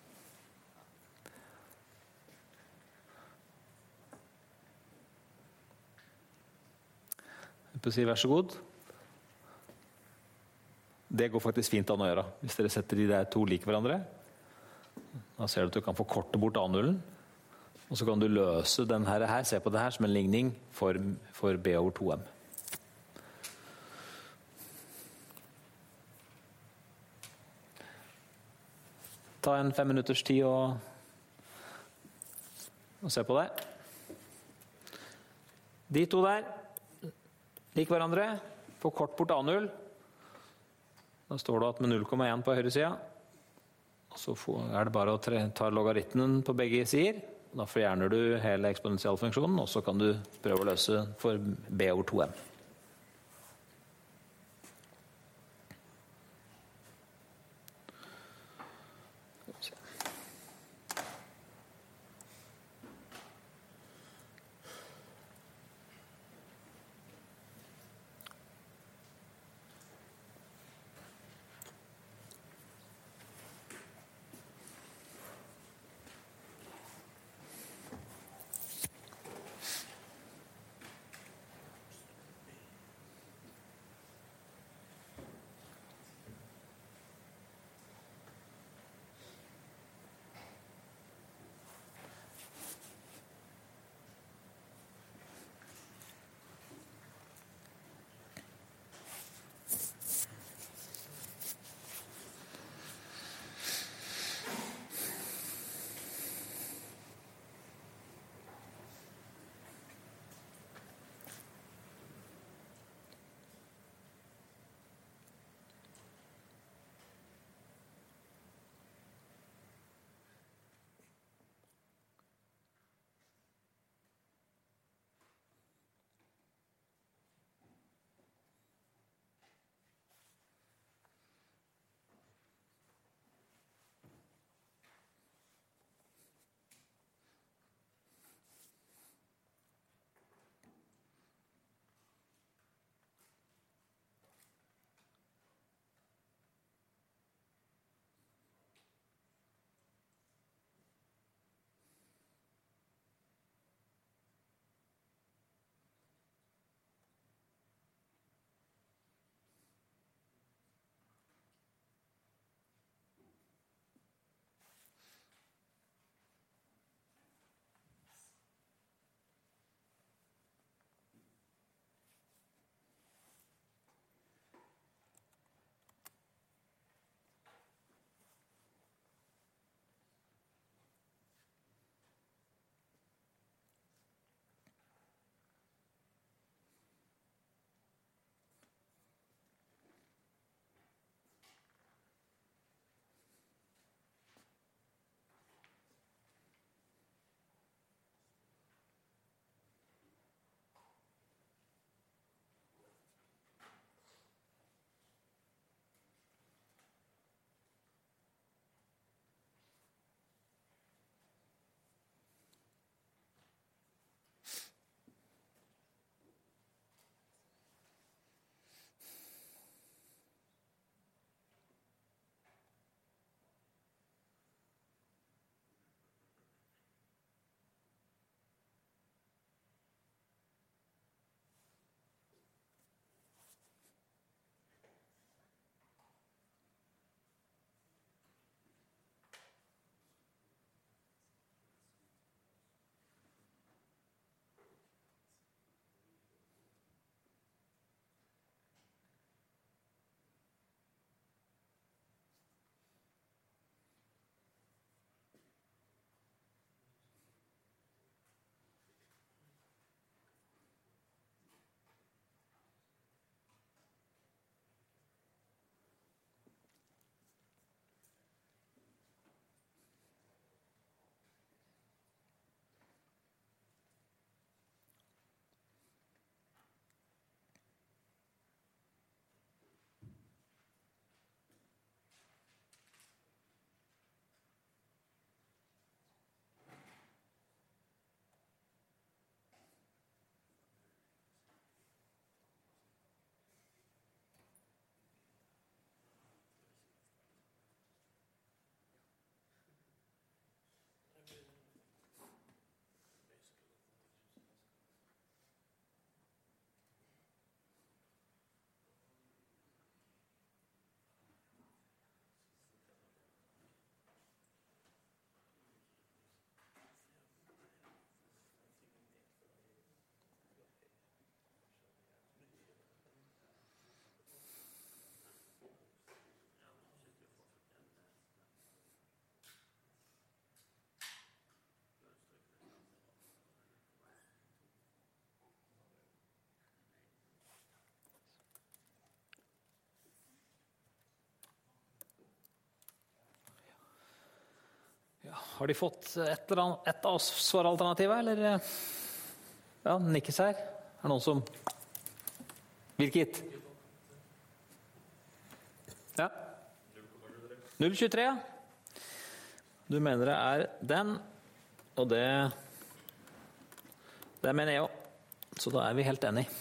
Jeg får si vær så god. Det går faktisk fint an å gjøre. Hvis dere setter de der to like hverandre, da ser du at du kan forkorte bort A nullen, og så kan du løse den her, her se på det her som en ligning for, for B over to M. Ta en fem minutters tid og, og se på det. De to der, lik hverandre, forkort bort A null. Da står det at med null komma én på høyre siden. Og så er det bare å ta logaritmen på begge sider. Da fjerner du hele eksponentialfunksjonen, og så kan du prøve å løse for B over to M. Har de fått et, eller annet, et av svaralternativet, eller? Ja, nikkes her. Er det noen som... Hvilket? Ja. null komma tjuetre, ja. Du mener det er den, og det... Det mener jeg også. Så da er vi helt enige.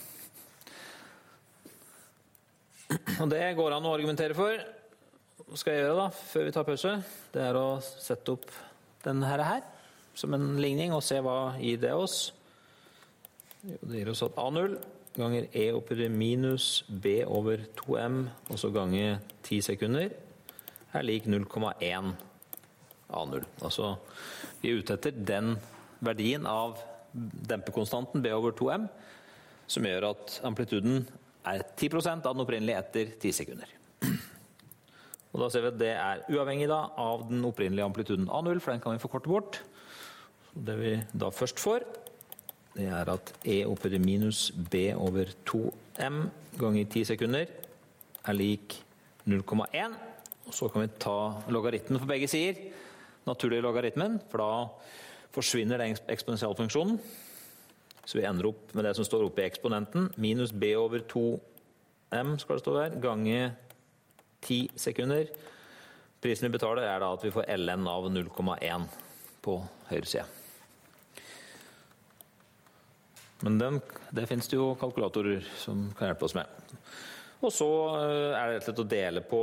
Og det går an å argumentere for. Hva skal jeg gjøre da, før vi tar pause? Det er å sette opp denne her som en ligning og se hva gir det oss. Det gir oss at A null ganger E oppi minus B over to M, og så ganger ti sekunder, er lik null komma én A null. Altså, vi er ute etter den verdien av dempekonstanten B over to M, som gjør at amplituden er ti prosent av den opprinnelige etter ti sekunder. Og da ser vi at det er uavhengig da av den opprinnelige amplituden A null, for den kan vi forkorte bort. Det vi da først får, det er at E oppi minus B over to M ganger ti sekunder er lik null komma én. Og så kan vi ta logaritmen for begge sider, naturlig logaritmen, for da forsvinner den eksponentialfunksjonen. Så vi ender opp med det som står oppe i eksponenten, minus B over to M skal det stå her, ganger ti sekunder. Prisen vi betaler er da at vi får ln av null komma én på høyre side. Men den, det finnes det jo kalkulatorer som kan hjelpe oss med. Og så er det rett og slett å dele på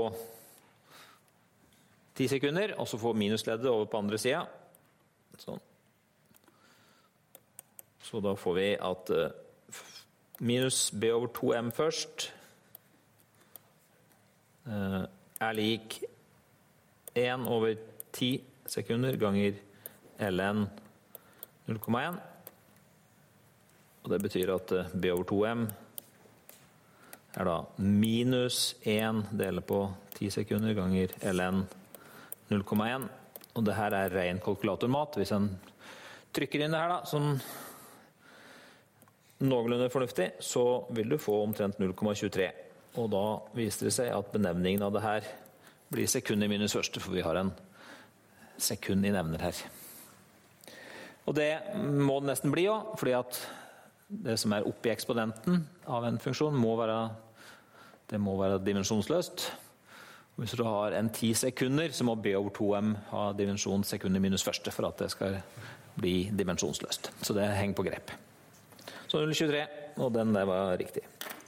ti sekunder, og så få minusleddet over på andre siden. Sånn. Så da får vi at minus B over to M først er lik én over ti sekunder ganger ln null komma én. Og det betyr at B over to M er da minus én deler på ti sekunder ganger ln null komma én. Og det her er ren kalkulatormat. Hvis en trykker inn det her da, som noenlunde fornuftig, så vil du få omtrent null komma tjuetre. Og da viser det seg at benevningen av det her blir sekund i minus første, for vi har en sekund i nevner her. Og det må det nesten bli også, fordi at det som er oppe i eksponenten av en funksjon må være, det må være dimensjonsløst. Og hvis du har en ti sekunder, så må B over to M ha dimensjon sekund i minus første for at det skal bli dimensjonsløst. Så det henger på grep. Så null komma tjuetre, og den der var riktig.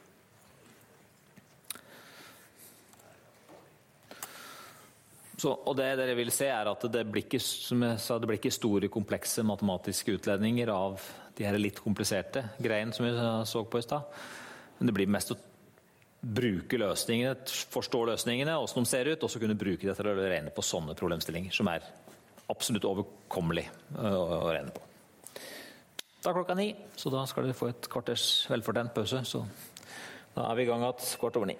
Så, og det dere vil se er at det blir ikke, som jeg sa, det blir ikke store, komplekse matematiske utledninger av de her litt kompliserte greiene som vi så på i sted. Men det blir mest å bruke løsningene, forstå løsningene, hvordan de ser ut, og så kunne bruke det til å regne på sånne problemstillinger, som er absolutt overkommelig å regne på. Da er klokka ni, så da skal dere få et kvarters velfortjent pause, så da er vi i gang at kvart over ni.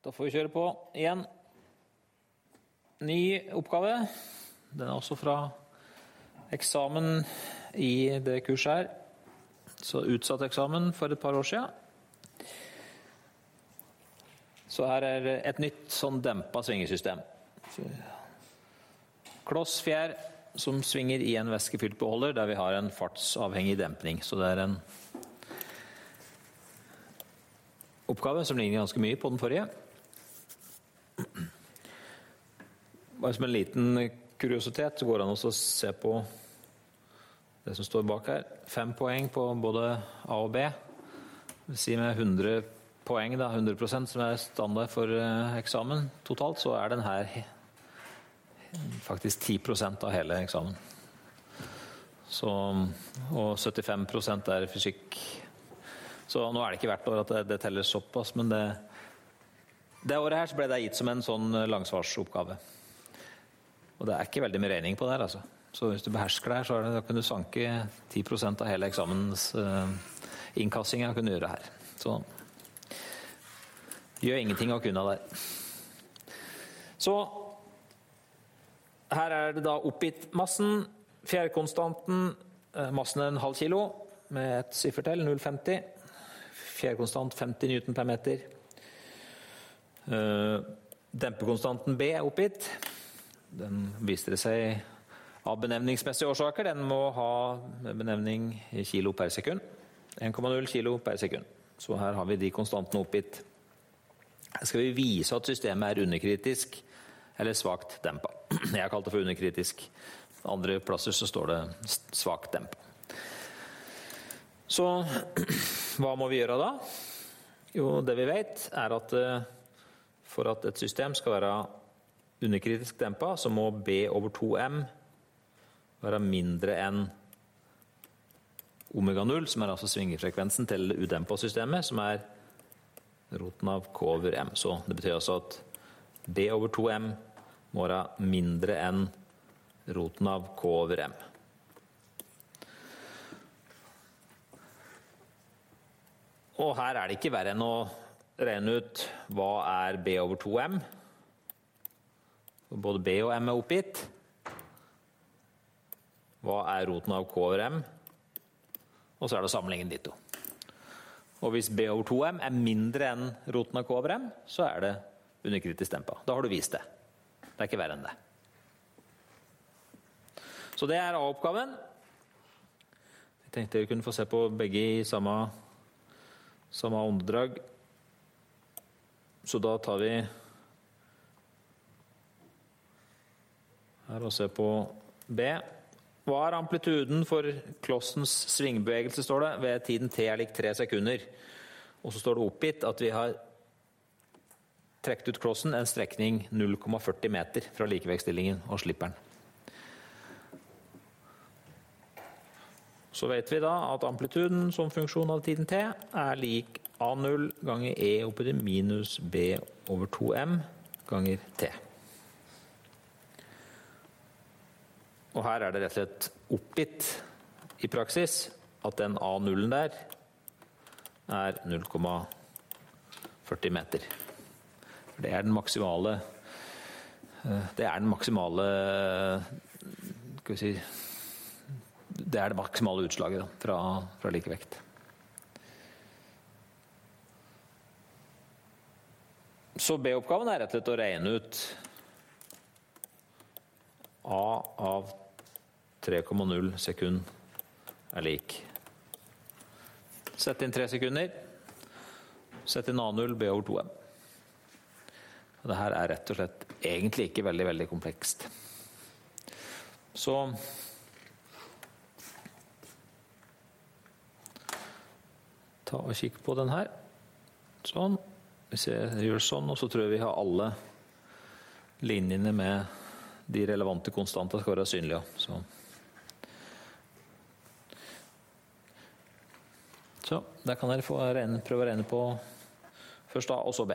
Da får vi kjøre på igjen. Ny oppgave. Den er også fra eksamen i det kurset her. Så utsatt eksamen for et par år siden. Så her er et nytt sånn dempet svingesystem. Kloss fjær som svinger i en væskefylt beholder der vi har en fartsavhengig dempning. Så det er en oppgave som ligner ganske mye på den forrige. Bare som en liten kuriositet så går det an å se på det som står bak her. Fem poeng på både A og B. Det vil si med hundre poeng, da, hundre prosent som er standard for eksamen totalt, så er den her faktisk ti prosent av hele eksamen. Så, og syttifem prosent er fysikk. Så nå er det ikke hvert år at det, det teller såpass, men det, det året her så ble det gitt som en sånn langsvarsoppgave. Og det er ikke veldig med regning på det her, altså. Så hvis du behersker det her, så er det, da kan du sanke ti prosent av hele eksamens uh, innkassingen kan du gjøre her. Så gjør ingenting av kunna der. Så her er det da oppgitt massen, fjærkonstanten, uh, massen er en halv kilo med et siffertell, null komma femti. Fjærkonstant femti newton per meter. Uh, dempekonstanten B er oppgitt. Den viser det seg av benevningsmessige årsaker. Den må ha benevning i kilo per sekund. en komma null kilo per sekund. Så her har vi de konstantene oppgitt. Her skal vi vise at systemet er underkritisk eller svagt dempet. Jeg har kalt det for underkritisk. Andre plasser så står det svagt dempet. Så hva må vi gjøre da? Jo, det vi vet er at for at et system skal være underkritisk dempet, så må B over to M være mindre enn omega null, som er altså svingefrekvensen til udempet systemet, som er roten av K over M. Så det betyr altså at B over to M må være mindre enn roten av K over M. Og her er det ikke verre enn å regne ut hva er B over to M. Både B og M er oppgitt. Hva er roten av K over M? Og så er det samlingen ditt to. Og hvis B over to M er mindre enn roten av K over M, så er det underkritisk dempet. Da har du vist det. Det er ikke verre enn det. Så det er A-oppgaven. Jeg tenkte dere kunne få se på begge i samme, samme åndedrag. Så da tar vi her og ser på B. Hva er amplituden for klossens svingbevegelse, står det, ved tiden T er lik tre sekunder. Og så står det oppgitt at vi har trekt ut klossen en strekning null komma førti meter fra likevektstillingen og slipperen. Så vet vi da at amplituden som funksjon av tiden T er lik A null ganger E oppi det minus B over to M ganger T. Og her er det rett og slett oppgitt i praksis at den A null der er null komma førti meter. Det er den maksimale det er den maksimale skal vi si det er det maksimale utslaget da, fra, fra likevekt. Så B-oppgaven er rett og slett å regne ut A av tre komma null sekund er lik. Sett inn tre sekunder. Sett inn A null, B over to M. Og det her er rett og slett egentlig ikke veldig, veldig komplekst. Så ta og kikk på den her. Sånn. Hvis jeg gjør sånn, og så tror jeg vi har alle linjene med de relevante konstantene skal være synlige. Så. så, der kan dere få regne, prøve å regne på først A, og så B.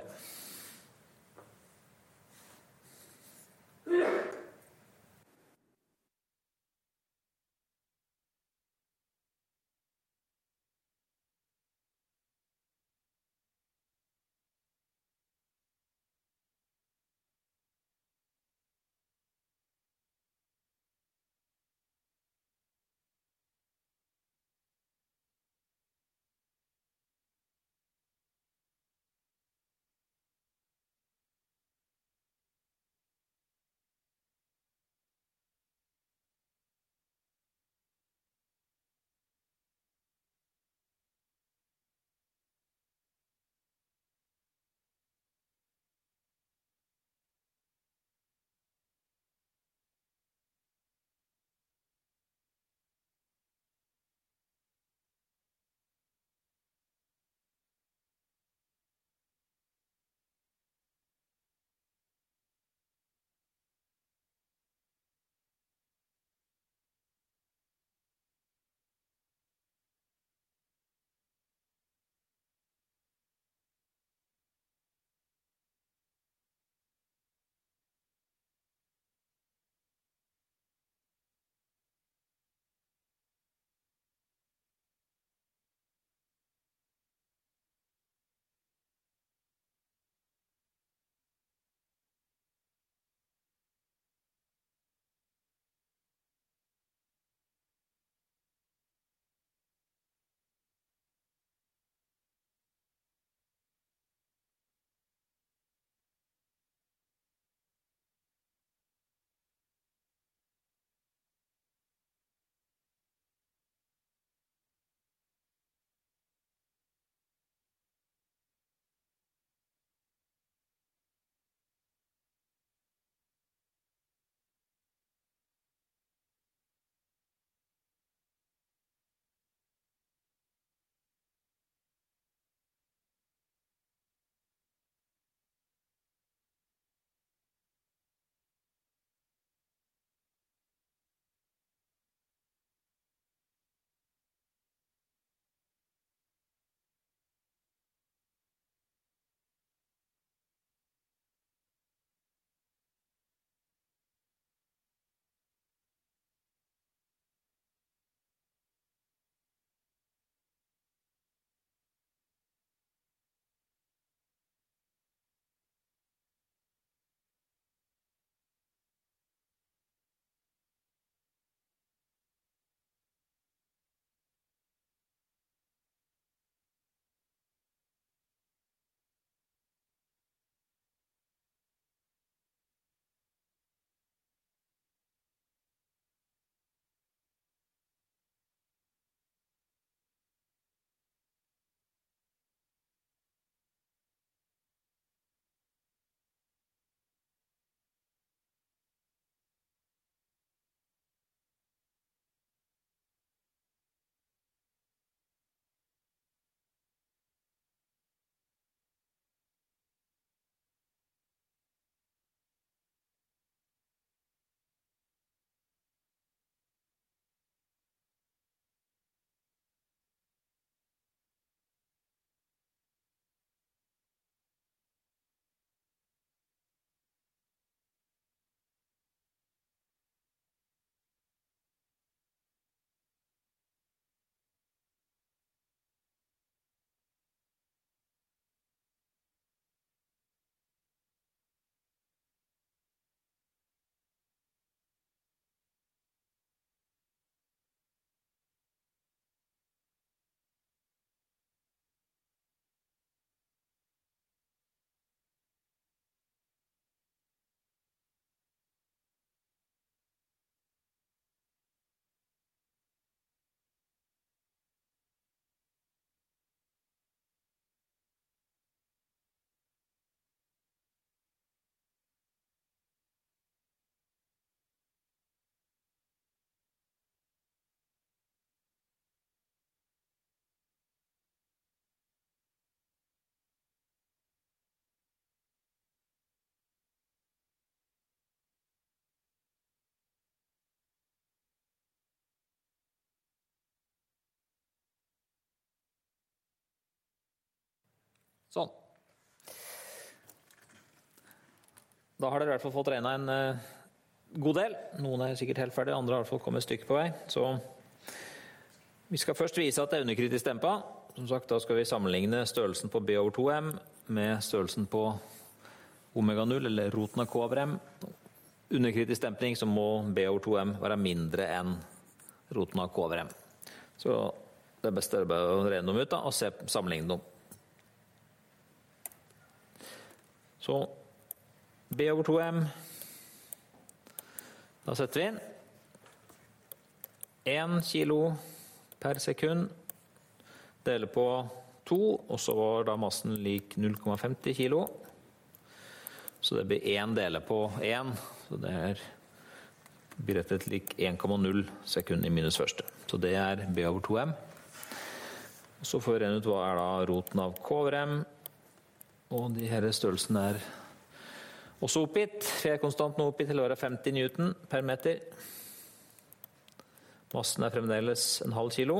Sånn. Da har dere i hvert fall fått regnet en uh, god del. Noen er sikkert helt ferdige, andre har i hvert fall kommet et stykke på vei. Så vi skal først vise at det er underkritisk dempa. Som sagt, da skal vi sammenligne størrelsen på B over to M med størrelsen på omega null, eller roten av K over M. Underkritisk dempning, så må B over to M være mindre enn roten av K over M. Så det er best å regne dem ut da, og se, sammenligne dem. Så B over to M, da setter vi inn én kilo per sekund, deler på to, og så var da massen lik null komma femti kilo. Så det blir én deler på én, så det er, blir rett og slett lik én komma null sekund i minus første. Så det er B over to M. Og så får vi regne ut hva er da roten av K over M, og de her størrelsene er også oppgitt. Fjærkonstanten er oppgitt til å være femti newton per meter. Massen er fremdeles en halv kilo.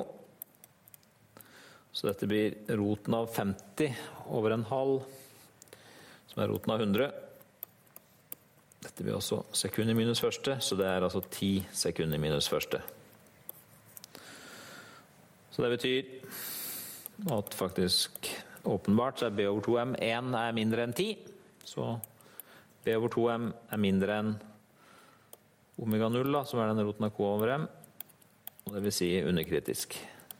Så dette blir roten av femti over en halv, som er roten av hundre. Dette blir også sekund i minus første, så det er altså ti sekunder i minus første. Så det betyr at faktisk åpenbart så er B over to M én er mindre enn ti, så B over to M er mindre enn omega null, da, som er den roten av K over M, og det vil si underkritisk.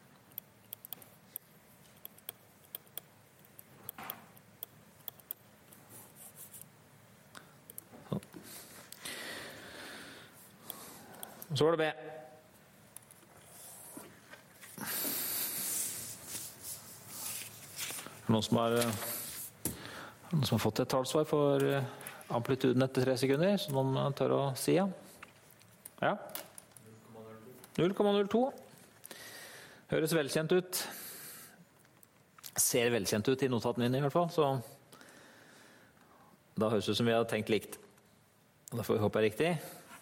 Så, så var det B. Noen som har, noen som har fått et talsvar for amplituden etter tre sekunder, så noen tør å si ja. Ja. null komma null to. Høres velkjent ut. Ser velkjent ut i notatene mine i hvert fall, så da høres det ut som vi har tenkt likt. Og da får vi håpe det er riktig.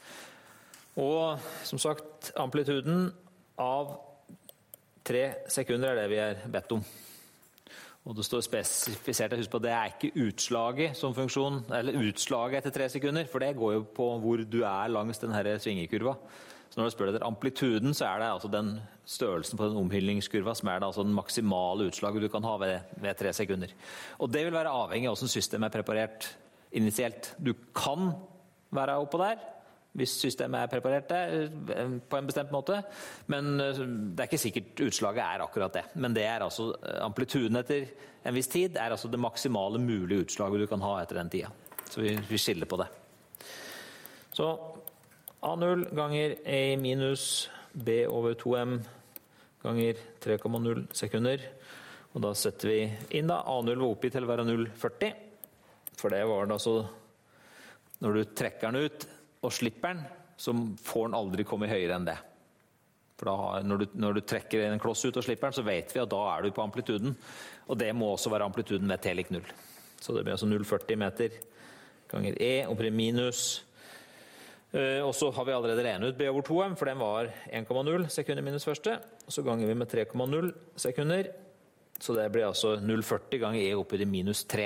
Og som sagt, amplituden av tre sekunder er det vi er bedt om. Og det står spesifisert, husk på at det er ikke utslaget som funksjon, eller utslaget etter tre sekunder, for det går jo på hvor du er langs den her svingekurva. Så når du spør etter amplituden, så er det altså den størrelsen på den omhyldningskurva som er det altså den maksimale utslaget du kan ha ved, ved tre sekunder. Og det vil være avhengig av hvordan systemet er preparert initielt. Du kan være oppå der, hvis systemet er preparert der på en bestemt måte, men det er ikke sikkert utslaget er akkurat det. Men det er altså amplituden etter en viss tid er altså det maksimale mulige utslaget du kan ha etter den tida. Så vi, vi skiller på det. Så A null ganger E minus B over to M ganger tre komma null sekunder. Og da setter vi inn da A null var oppi til å være null komma førti. For det var da så når du trekker den ut og slipper den, så får den aldri komme høyere enn det. For da, når, du, når du trekker en kloss ut og slipper den, så vet vi at da er du på amplituden. Og det må også være amplituden ved T lik null. Så det blir altså null komma førti meter ganger E og minus. Uh, og så har vi allerede regnet ut B over to M, for den var én komma null sekunder minus første. Og så ganger vi med tre komma null sekunder. Så det blir altså null komma førti ganger E oppi det minus tre.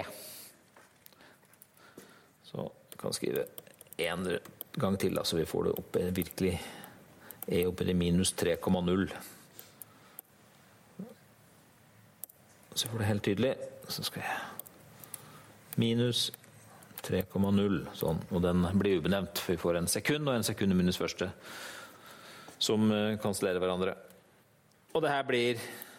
Så du kan skrive en gang til, så vi får det opp virkelig E oppi det minus tre komma null. Så får det helt tydelig. Så skal jeg minus tre komma null, sånn, og den blir ubenevnt, for vi får en sekund og en sekund minus første, som kansellerer hverandre. Og det her blir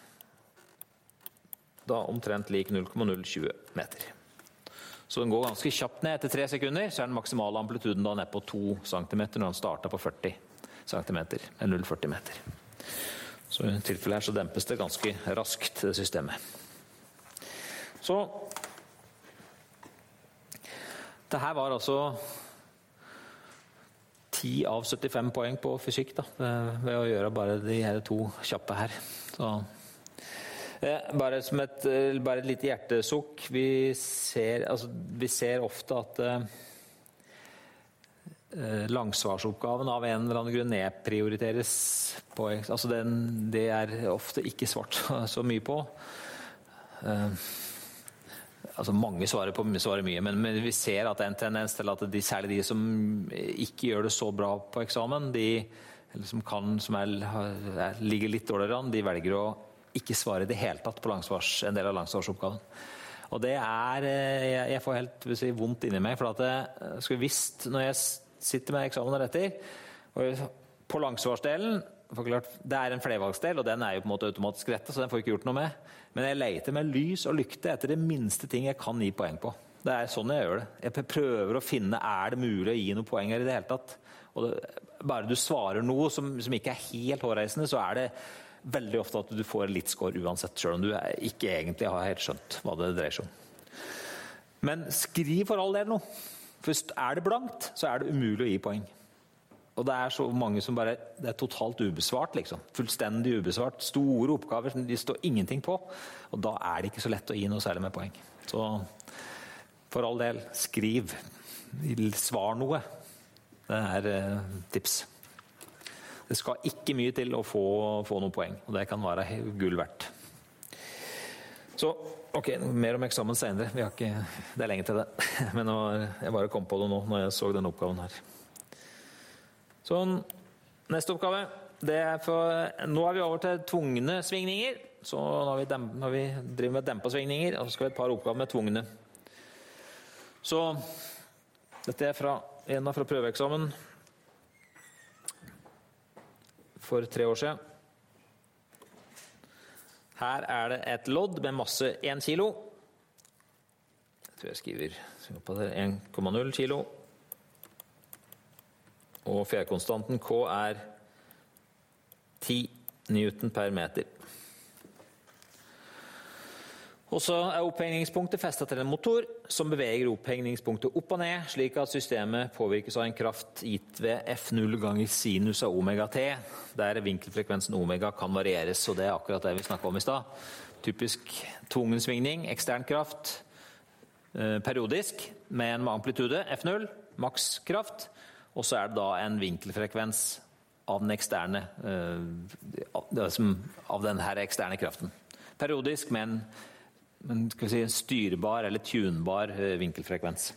da omtrent lik null komma null to meter. Så den går ganske kjapt ned. Etter tre sekunder så er den maksimale amplituden da ned på to centimeter når den starter på førti centimeter, eller null komma førti meter. Så i tilfellet her så dempes det ganske raskt, det systemet. Så det her var altså ti av syttifem poeng på fysikk da, ved å gjøre bare de her to kjappe her. Så Bare som et, bare et lite hjertesukk. Vi ser, altså, vi ser ofte at eh, langsvarsoppgaven av en eller annen grunn nedprioriteres på, altså den, det er ofte ikke svart så mye på. Eh, altså mange svarer på svarer mye, men, men vi ser at det er en tendens til at de, særlig de som ikke gjør det så bra på eksamen, de eller som, kan, som er, er, ligger litt dårligere an, de velger å ikke svare i det hele tatt på langsvars, en del av langsvarsoppgaven. Og det er, jeg, jeg får helt vil si, vondt inni meg, for at jeg skulle visst, når jeg sitter med eksamen og retter, og på langsvarsdelen, for klart, det er en flervalgsdel, og den er jo på en måte automatisk rette, så den får jeg ikke gjort noe med. Men jeg leter med lys og lykte etter det minste ting jeg kan gi poeng på. Det er sånn jeg gjør det. Jeg prøver å finne, er det mulig å gi noen poeng her i det hele tatt? Og det, bare du svarer noe som, som ikke er helt hårreisende, så er det veldig ofte at du får litt skår uansett, selv om du ikke egentlig har helt skjønt hva det dreier seg om. Men skriv for all del noe. For er det blankt, så er det umulig å gi poeng. Og det er så mange som bare, det er totalt ubesvart, liksom. Fullstendig ubesvart. Store oppgaver som de står ingenting på. Og da er det ikke så lett å gi noe særlig med poeng. Så for all del, skriv. Svar noe. Det er eh, tips. Det skal ikke mye til å få, få noen poeng. Og det kan være gull verdt. Så, ok, mer om eksamen senere. Vi har ikke, det er lenge til det. Men nå, jeg bare kom på det nå, når jeg så denne oppgaven her. Så neste oppgave, det er for, nå er vi over til tvungne svingninger. Så nå har vi, dem, nå har vi driver med dempa svingninger, og så skal vi et par oppgaver med tvungne. Så dette er fra, en av fra prøveeksamen for tre år siden. Her er det et lodd med masse én kilo. Jeg tror jeg skriver, skriver en komma null kilo. Og fjærkonstanten K er ti newton per meter. Og så er opphengningspunktet festet til en motor som beveger opphengningspunktet opp og ned, slik at systemet påvirkes av en kraft gitt ved F null ganger sinus av omega T, der vinkelfrekvensen omega kan varieres, og det er akkurat det vi snakket om i sted. Typisk tvungen svingning, ekstern kraft, eh, periodisk, med en amplitude, F null, makskraft, og så er det da en vinkelfrekvens av den eksterne, av den her eksterne kraften. Periodisk med en, en skal vi si, styrbar eller tunbar vinkelfrekvens.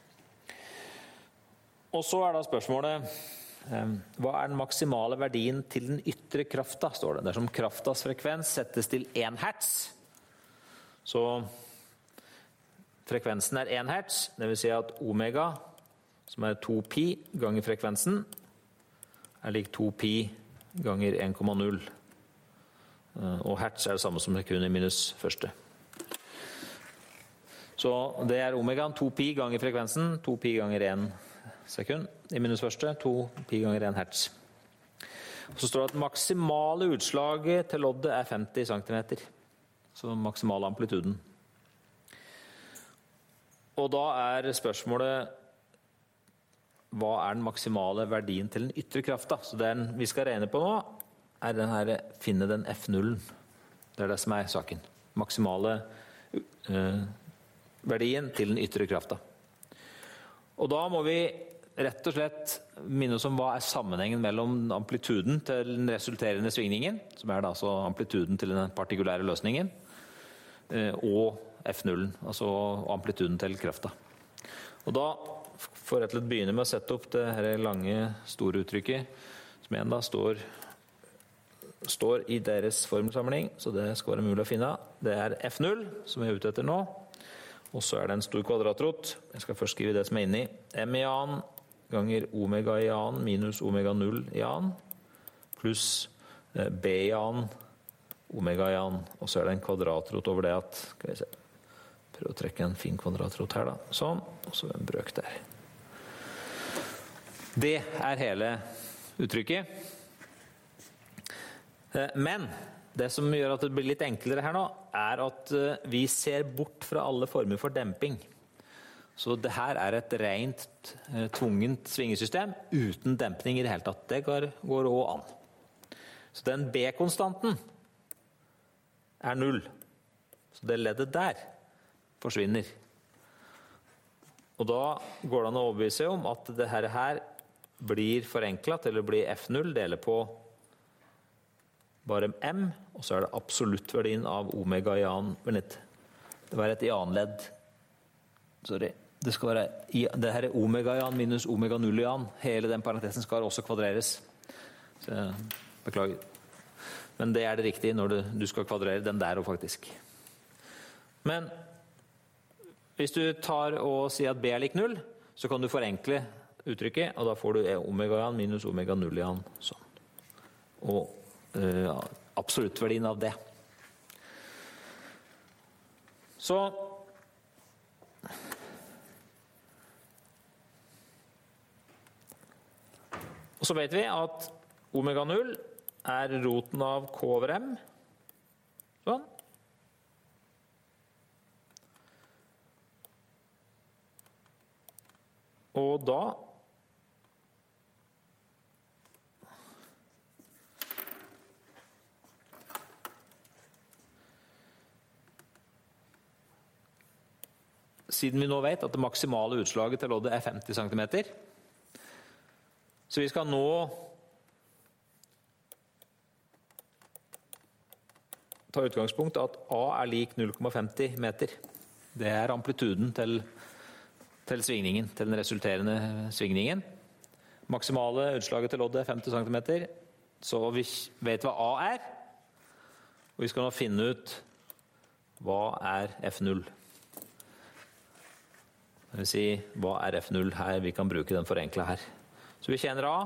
Og så er da spørsmålet, hva er den maksimale verdien til den ytre krafta, står det. Dersom kraftas frekvens settes til én hertz, så frekvensen er én hertz, det vil si at omega, som er to pi ganger frekvensen, er lik to pi ganger en komma null. Og hertz er det samme som sekund i minus første. Så det er omegaen, to pi ganger frekvensen, to pi ganger en sekund i minus første, to pi ganger en hertz. Og så står det at maksimale utslaget til loddet er femti centimeter. Så maksimale amplituden. Og da er spørsmålet, hva er den maksimale verdien til den ytre krafta? Så den vi skal regne på nå, er den her, finne den F null. Det er det som er saken. Maksimale uh, verdien til den ytre krafta. Og da må vi rett og slett minne oss om hva er sammenhengen mellom amplituden til den resulterende svingningen, som er da altså amplituden til den partikulære løsningen, uh, og F null, altså amplituden til krafta. Og da får jeg til å begynne med å sette opp det her lange, store uttrykket, som igjen da står, står i deres formelsamling, så det skal være mulig å finne. Det er F null, som vi er ute etter nå, og så er det en stor kvadratrot. Jeg skal først skrive det som er inni. M i annen ganger omega i annen minus omega null i annen, pluss B i annen, omega i annen, og så er det en kvadratrot over det at, skal vi se, prøv å trekke en fin kvadratrot her da, sånn, og så en brøk der. Det er hele uttrykket. Men det som gjør at det blir litt enklere her nå, er at vi ser bort fra alle former for demping. Så det her er et rent tvungent svingesystem uten dempning i det hele tatt. Det går, går også an. Så den B-konstanten er null. Så det leddet der forsvinner. Og da går det an å overbevise om at det her, her blir forenklet til å bli F null, deler på bare M, og så er det absolutt verdien av omega i annen. Det var et i annen ledd sorry, det skal være, det her er omega-jan minus omega-null-jan. Hele den parentesen skal også kvadreres. Så jeg beklager. Men det er det riktige når du, du skal kvadrere den der også faktisk. Men hvis du tar og sier at B er lik null, så kan du forenkle uttrykket, og da får du omega-jan minus omega-null-jan. Sånn. Og uh, absoluttverdien av det. Så og så vet vi at omega null er roten av K over M. Sånn. Og da siden vi nå vet at det maksimale utslaget til loddet er femti centimeter, så vi skal nå ta utgangspunkt at A er lik null komma femti meter. Det er amplituden til, til svingningen, til den resulterende svingningen. Maksimale utslaget til loddet er femti centimeter, så vi vet hva A er, og vi skal nå finne ut hva er F null. Det vil si, hva er F null her? Vi kan bruke den forenklet her. Så vi kjenner A,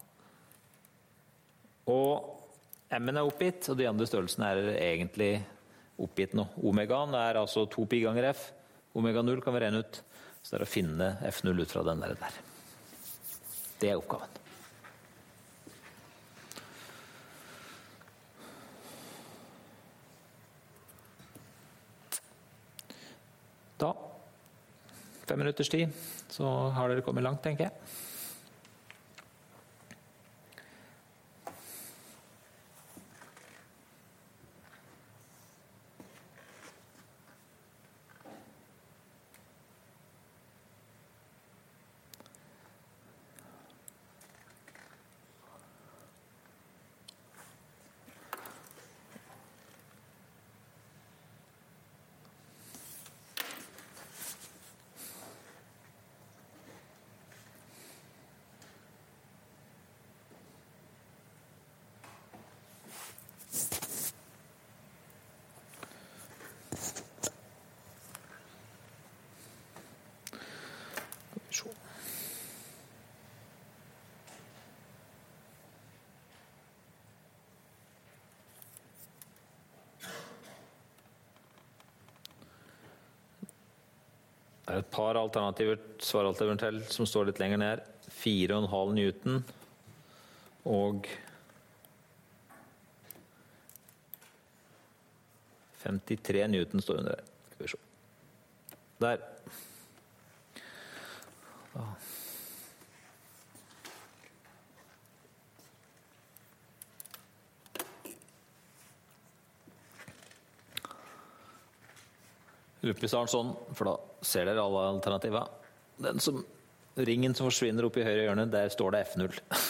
og M-en er oppgitt, og de andre størrelsene er egentlig oppgitt nå. Omegaen er altså to pi ganger F. Omega null kan vi regne ut, så det er å finne F null ut fra den der. der. Det er oppgaven. Da, fem minutters tid, så har dere kommet langt, tenker jeg. Det er et par alternativer, svaralternativer til, som står litt lenger ned. fire komma fem newton og femtitre newton står under der. Skal vi se. Der. Da. Luppis har den sånn, for da ser dere alle alternativer. Den som, ringen som forsvinner opp i høyre hjørne, der står det F null.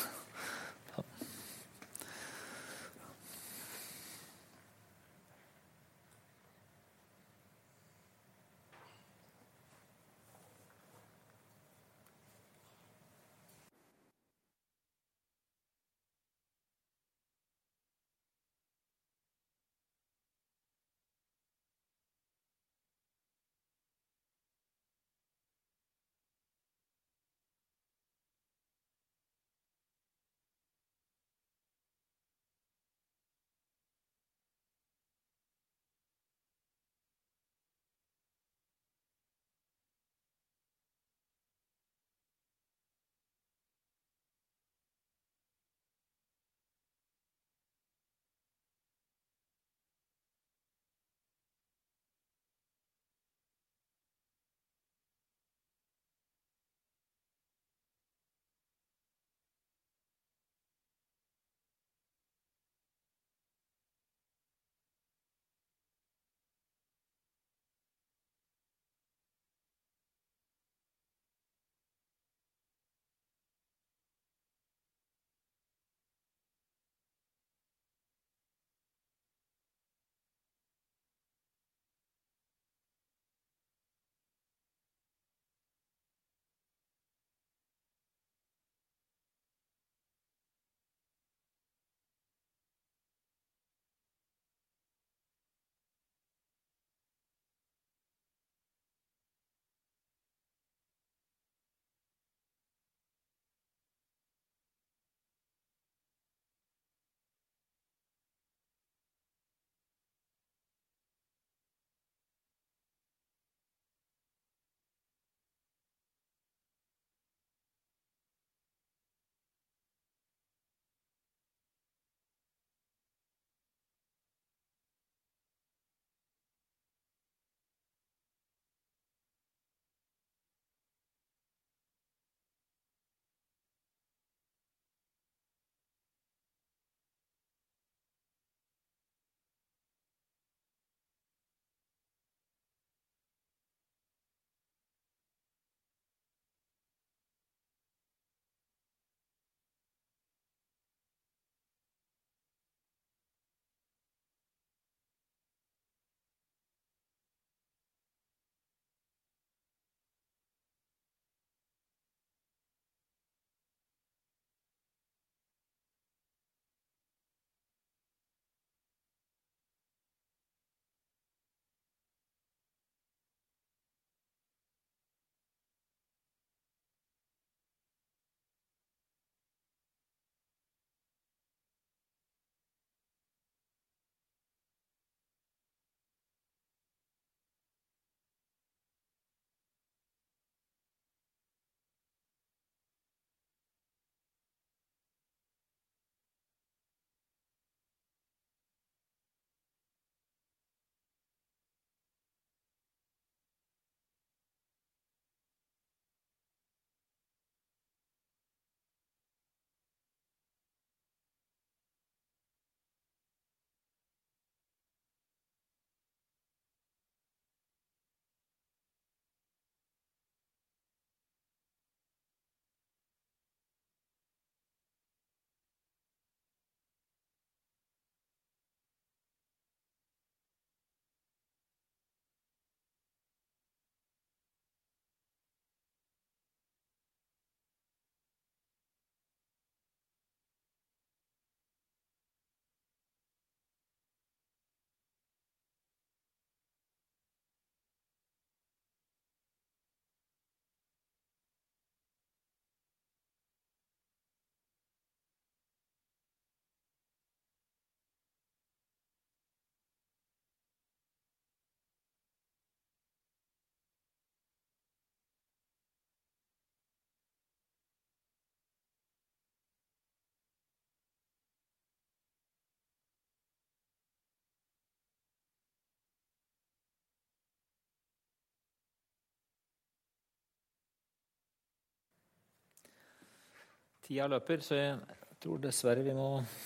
Tida løper, så jeg tror dessverre vi må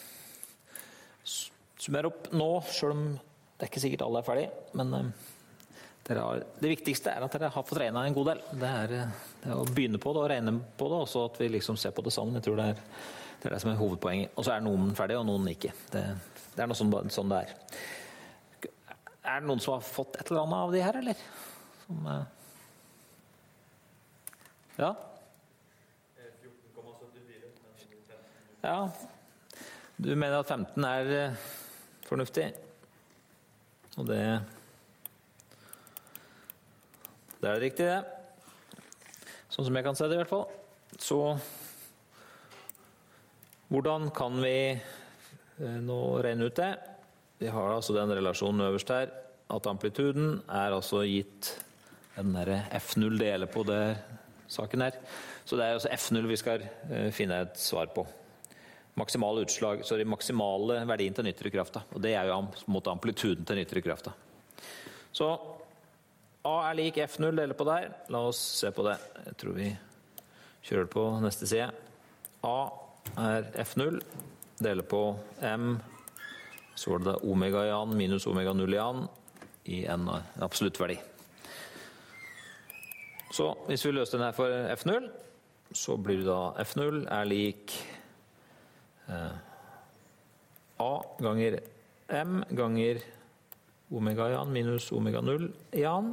summere opp nå, selv om det er ikke sikkert alle er ferdig. Men uh, dere har, det viktigste er at dere har fått regnet en god del. Det er, det er å begynne på det og regne på det, og så at vi liksom ser på det sammen. Jeg tror det er det, er det som er hovedpoenget. Og så er noen ferdig, og noen ikke. Det, det er noe sånn, sånn det er. Er det noen som har fått et eller annet av de her, eller? Som, uh, ja? fjorten komma syttifire. Ja, du mener at femten er uh, fornuftig? Og det det er riktig, det. Sånn som jeg kan se det i hvert fall. Så hvordan kan vi uh, nå regne ut det? Vi har altså den relasjonen øverst her, at amplituden er altså gitt den der F null deler på det saken her. Så det er altså F null vi skal uh, finne et svar på. Maksimale utslag, sorry, maksimale verdien til den ytre krafta. Og det er jo mot amplituden til den ytre krafta. Så A er lik F null deler på der. La oss se på det. Jeg tror vi kjører på neste side. A er F null deler på M. Så var det da omega i an minus omega null i an i en absolutt verdi. Så hvis vi løser den her for F null, så blir det da F null er lik eh, A ganger M ganger omega i an minus omega null i an.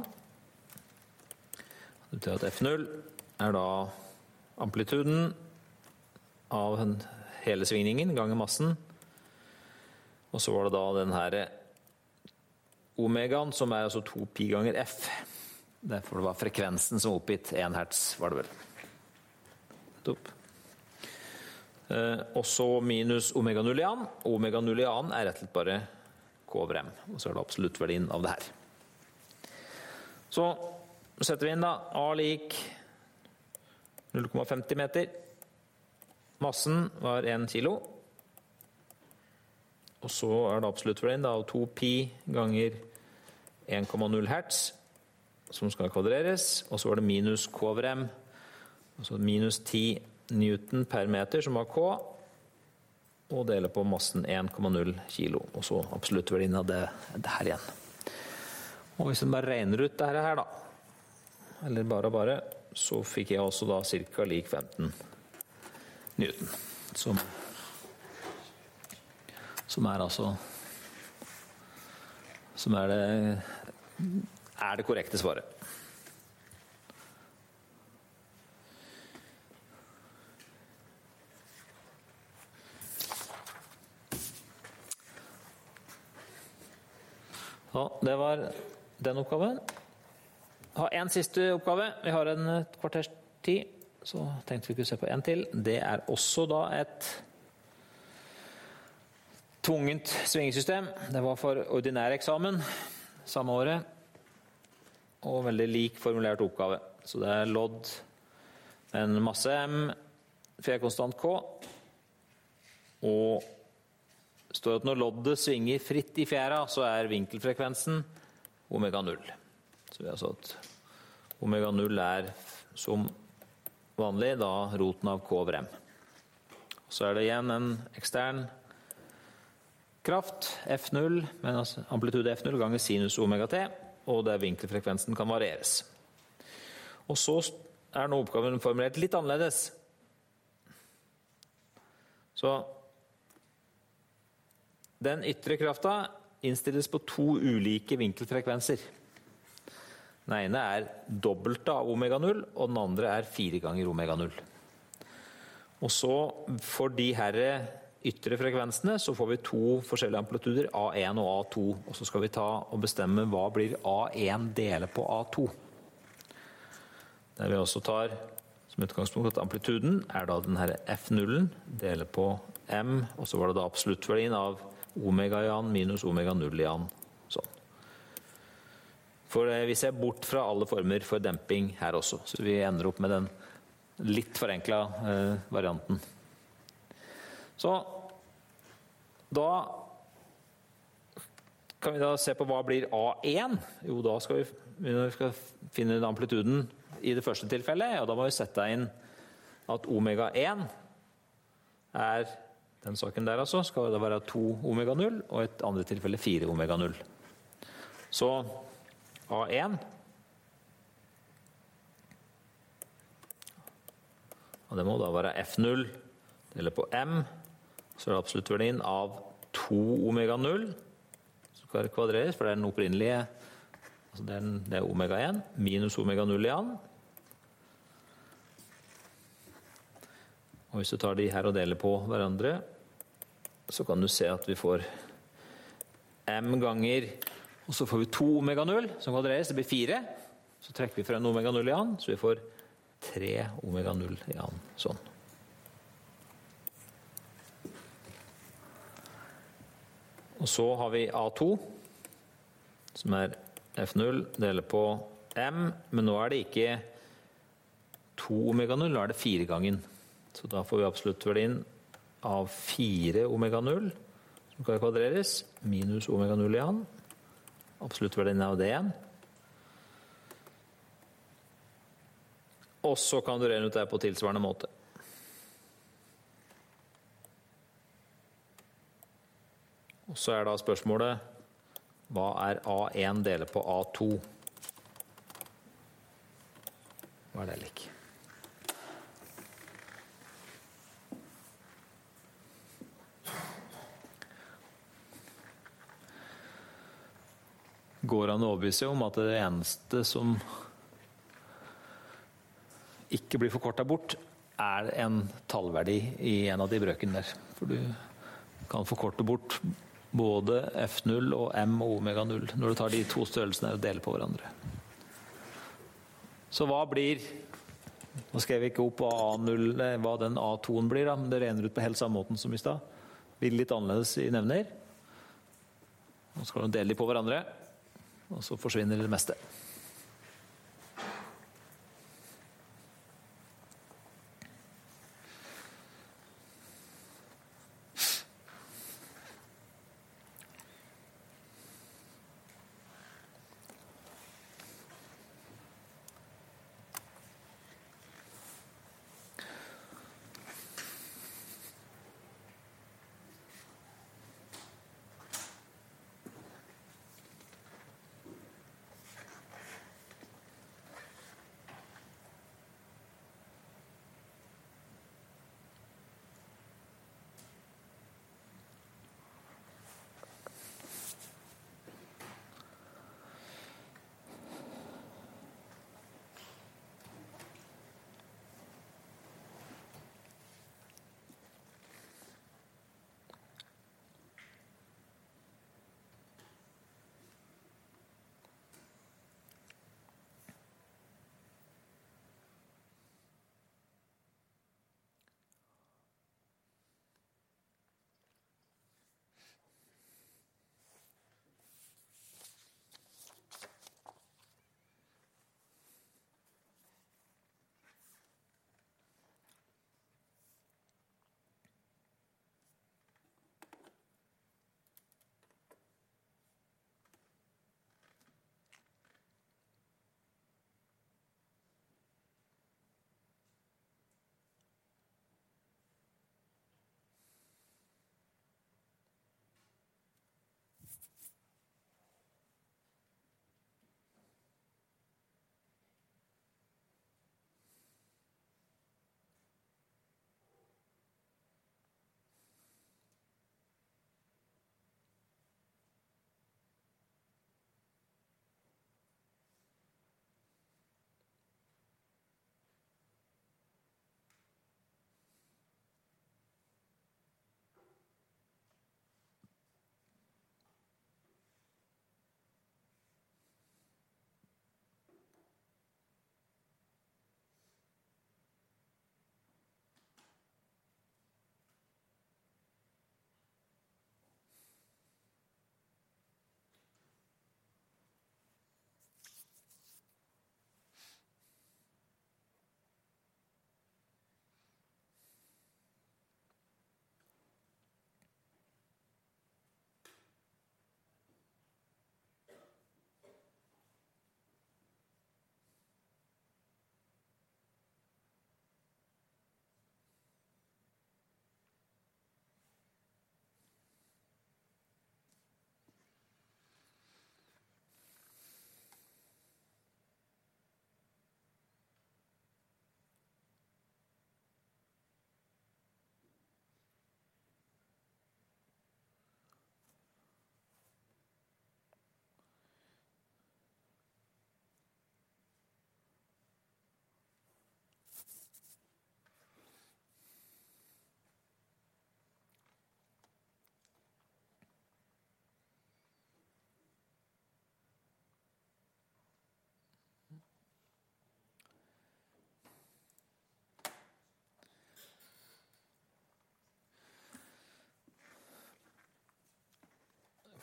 Det betyr at F null er da amplituden av hele svingningen ganger massen. Og så var det da den her omegaen, som er altså to pi ganger F. Derfor det var frekvensen som oppgitt en hertz, var det vel. Topp. Eh, og så minus omega null i an. Omega null i an er rett og slett bare K over M. Og så er det absolutt verdien av det her. Så setter vi inn da A lik null komma femti meter. Massen var en kilo. Og så er det absolutt verdien da av to pi ganger en komma null hertz, som skal kvadreres. Og så var det minus K over M, altså minus ti newton per meter, som var K, og deler på massen en komma null kilo. Og så absolutt verdien av det, det her igjen. Og hvis vi bare regner ut det her da, eller bare bare, så fikk jeg også da cirka lik femten newton. Som, som er altså som er det er det korrekte svaret. Ja, det var den oppgaven. Jeg har en siste oppgave. Vi har en kvarters tid, så tenkte vi kunne se på en til. Det er også da et tvungent svingesystem. Det var for ordinær eksamen samme året, og veldig lik formulert oppgave. Så det er lodd med en masse M, fjærkonstant K, og det står at når loddet svinger fritt i fjæra, så er vinkelfrekvensen omega null. Så vi har sagt at omega null er som vanlig da roten av K over M. Så er det igjen en ekstern kraft, F null, med amplitude F null ganger sinus omega t, og der vinkelfrekvensen kan varieres. Og så er nå oppgaven formulert litt annerledes. Så den ytre krafta innstilles på to ulike vinkelfrekvenser. Den ene er dobbelt av omega null, og den andre er fire ganger omega null. Og så for de her ytre frekvensene så får vi to forskjellige amplituder, A én og A to. Og så skal vi ta og bestemme hva blir A én dele på A to. Der vi også tar som utgangspunkt at amplituden er da den her F null deler på M, og så var det da absoluttverdien av omega i an minus omega null i an. Sånn. For vi ser bort fra alle former for demping her også, så vi ender opp med den litt forenklet eh, varianten. Så da kan vi da se på hva blir A én. Jo, da skal vi, når vi skal finne amplituden i det første tilfellet, ja, da må vi sette inn at omega én er den saken der altså, skal det være to omega null, og i et andre tilfelle fire omega null. Så A én, og det må da være F null, deler på M, så er det absolutt verdien av to omega null, som skal kvadreres, for det er den opprinnelige, altså det er, den, det er omega én, minus omega null igjen. Og hvis du tar de her og deler på hverandre, så kan du se at vi får M ganger, og så får vi to omega null, som kvadreres, det blir fire. Så trekker vi fra en omega null igjen, så vi får tre omega null igjen, sånn. Og så har vi A to, som er F null, deler på M, men nå er det ikke to omega null, nå er det fire gangen. Så da får vi absolutt verdien av fire omega null, som kan kvadreres, minus omega null igjen. Absolutt verdien av det igjen. Og så kan du regne ut det på tilsvarende måte. Og så er da spørsmålet, hva er A én deler på A to? Hva er det lik? Går an å overbevise om at det eneste som ikke blir forkortet bort, er en tallverdi i en av de brøkene der. For du kan forkorte bort både F null og M og omega null når du tar de to størrelsene og deler på hverandre. Så hva blir, nå skrev vi ikke opp hva, A null, hva den A to-en blir, da, men det regner ut på helt samme måten som i stad. Blir litt annerledes i nevner. Nå skal du dele de på hverandre. Og så forsvinner det meste.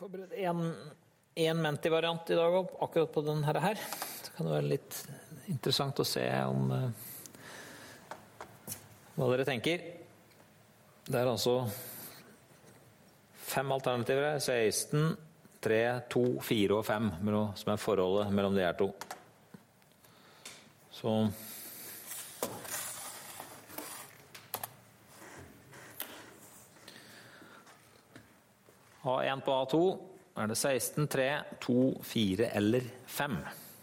forberede en, en Menti-variant i dag opp, akkurat på den her. Det kan være litt interessant å se om uh, hva dere tenker. Det er altså fem alternativer her, seksten, tre, to, fire og fem, som er forholdet mellom de her to. Så A én på A to er det seksten, tre, to, fire eller fem.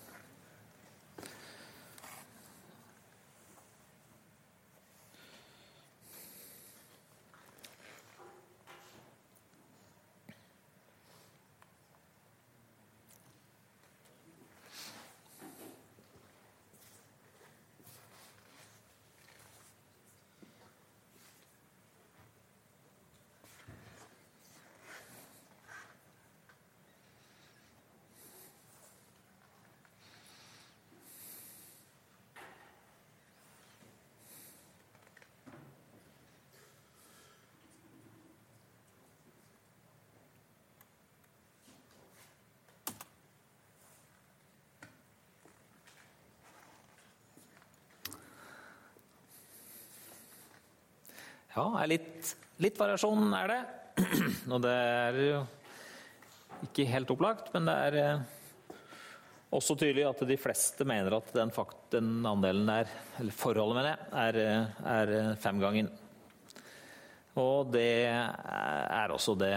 Ja, er litt, litt variasjon er det. Og det er jo ikke helt opplagt, men det er eh, også tydelig at de fleste mener at den, fakt, den andelen er, eller forholdet med det, er, er femgangen. Og det er også det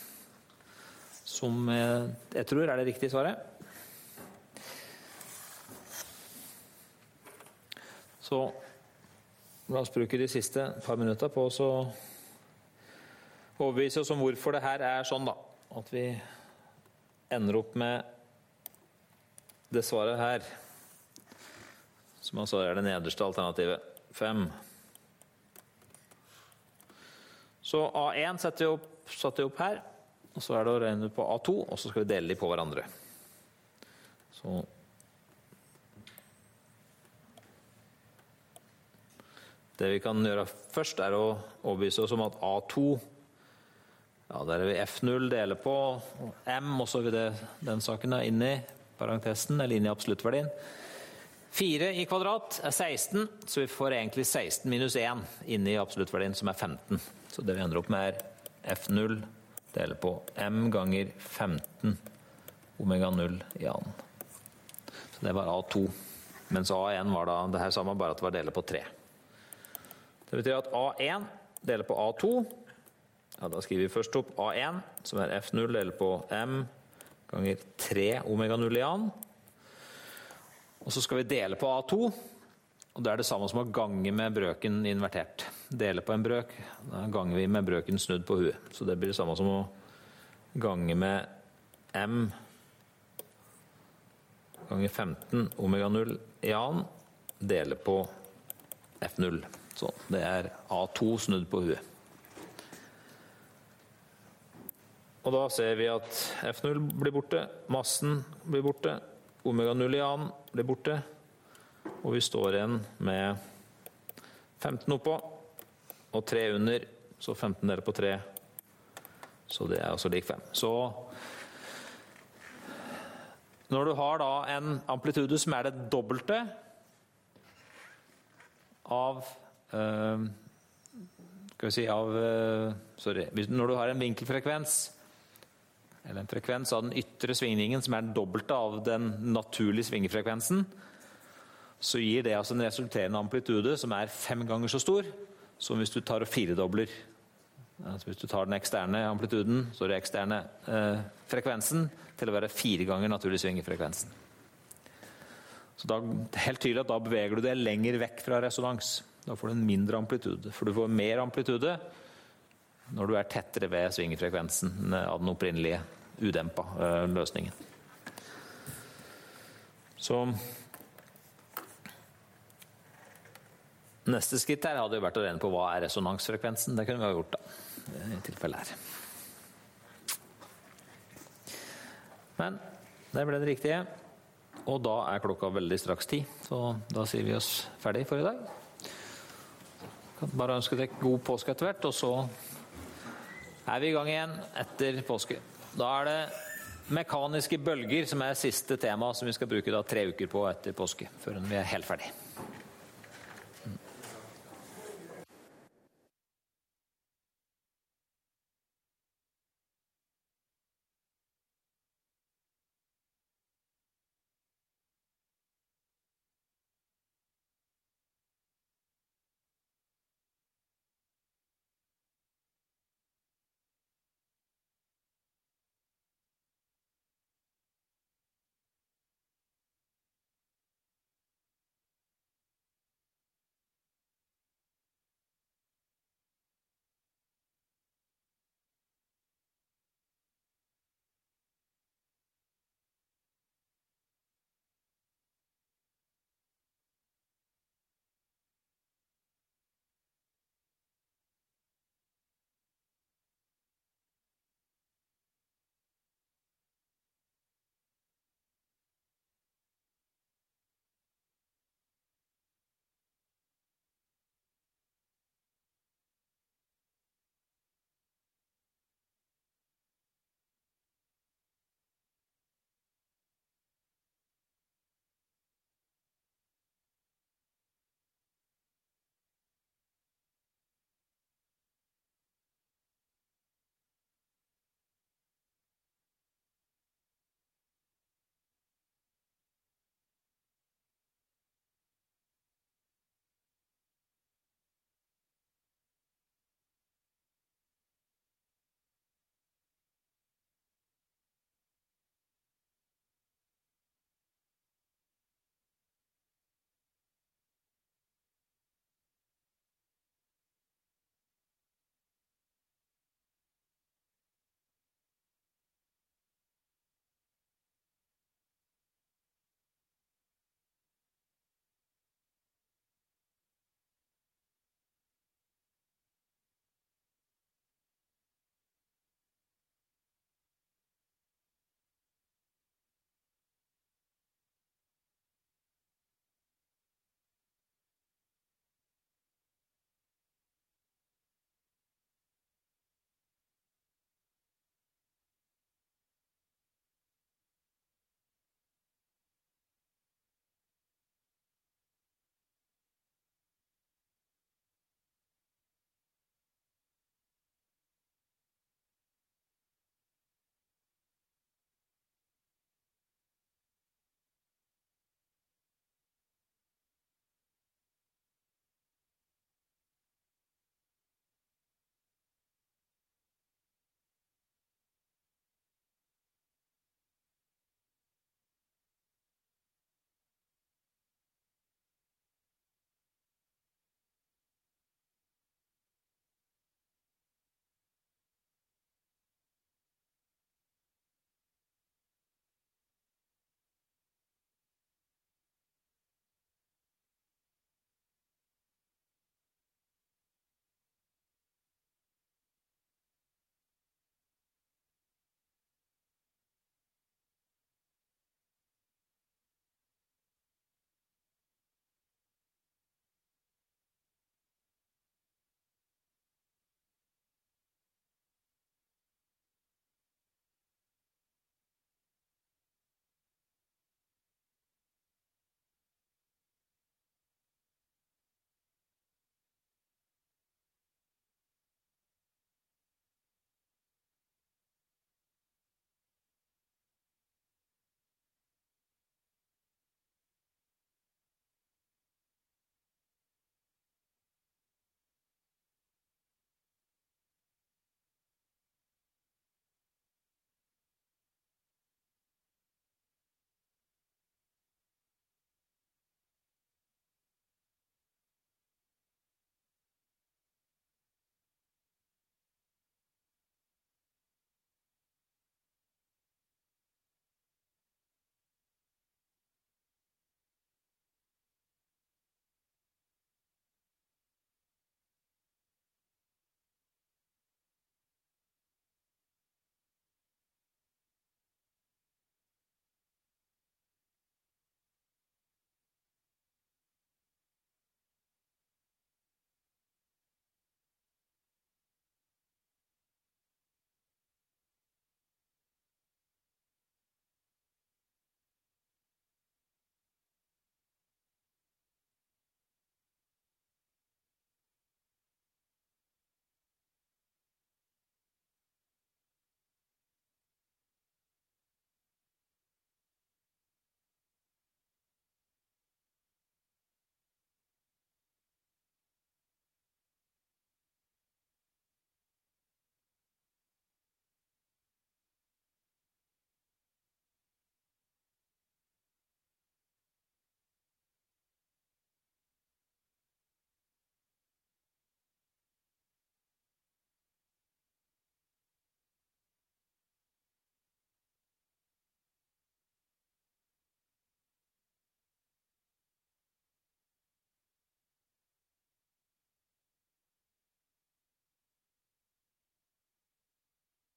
som jeg tror er det riktige svaret. Så la oss bruke de siste par minutter på å overbevise oss om hvorfor det her er sånn da. At vi ender opp med det svaret her, som altså er det nederste alternativet, fem. Så A én setter vi opp, setter vi opp her, og så er det å regne på A to, og så skal vi dele de på hverandre. Så det vi kan gjøre først er å overbevise oss om at A to, ja, der er vi F null deler på M, og så er vi det, den saken da, inn i parentesen, eller inn i absoluttverdien. fire i kvadrat er seksten, så vi får egentlig seksten minus én inn i absoluttverdien, som er femten. Så det vi ender opp med er F null deler på M ganger femten omega null i annen. Så det var A to, mens A én var da det her samme, bare at det var deler på tre. Det betyr at A én deler på A to. Ja, da skriver vi først opp A én, som er F null deler på M ganger tre omega null i annen. Og så skal vi dele på A to, og det er det samme som å gange med brøken invertert. Dele på en brøk, da ganger vi med brøken snudd på huet. Så det blir det samme som å gange med M ganger femten omega null i annen, dele på F null. Så det er A to snudd på huet. Og da ser vi at F null blir borte, massen blir borte, omega null i annen blir borte, og vi står igjen med femten oppå, og tre under, så femten deler på tre, så det er også lik fem. Så når du har da en amplitude som er det dobbelte av Uh, skal vi si av uh, sorry, når du har en vinkelfrekvens eller en frekvens av den ytre svingningen som er den dobbelte av den naturlige svingefrekvensen, så gir det altså en resulterende amplitude som er fem ganger så stor som hvis du tar og firedobler. Altså hvis du tar den eksterne amplituden, så er det eksterne uh, frekvensen til å være fire ganger naturlig svingefrekvensen. Så da, det er helt tydelig at da beveger du deg lenger vekk fra resonans. Da får du en mindre amplitude, for du får mer amplitude når du er tettere ved svingefrekvensen av den opprinnelige udempa løsningen. Så neste skritt her hadde jo vært å regne på hva er resonansfrekvensen. Det kunne vi ha gjort da, i tilfelle her. Men det ble det riktige, og da er klokka veldig straks ti, så da sier vi oss ferdig for i dag. Kan bare ønske deg god påske etter hvert, og så er vi i gang igjen etter påske. Da er det mekaniske bølger som er siste tema, som vi skal bruke da tre uker på etter påske, før vi er helt ferdig.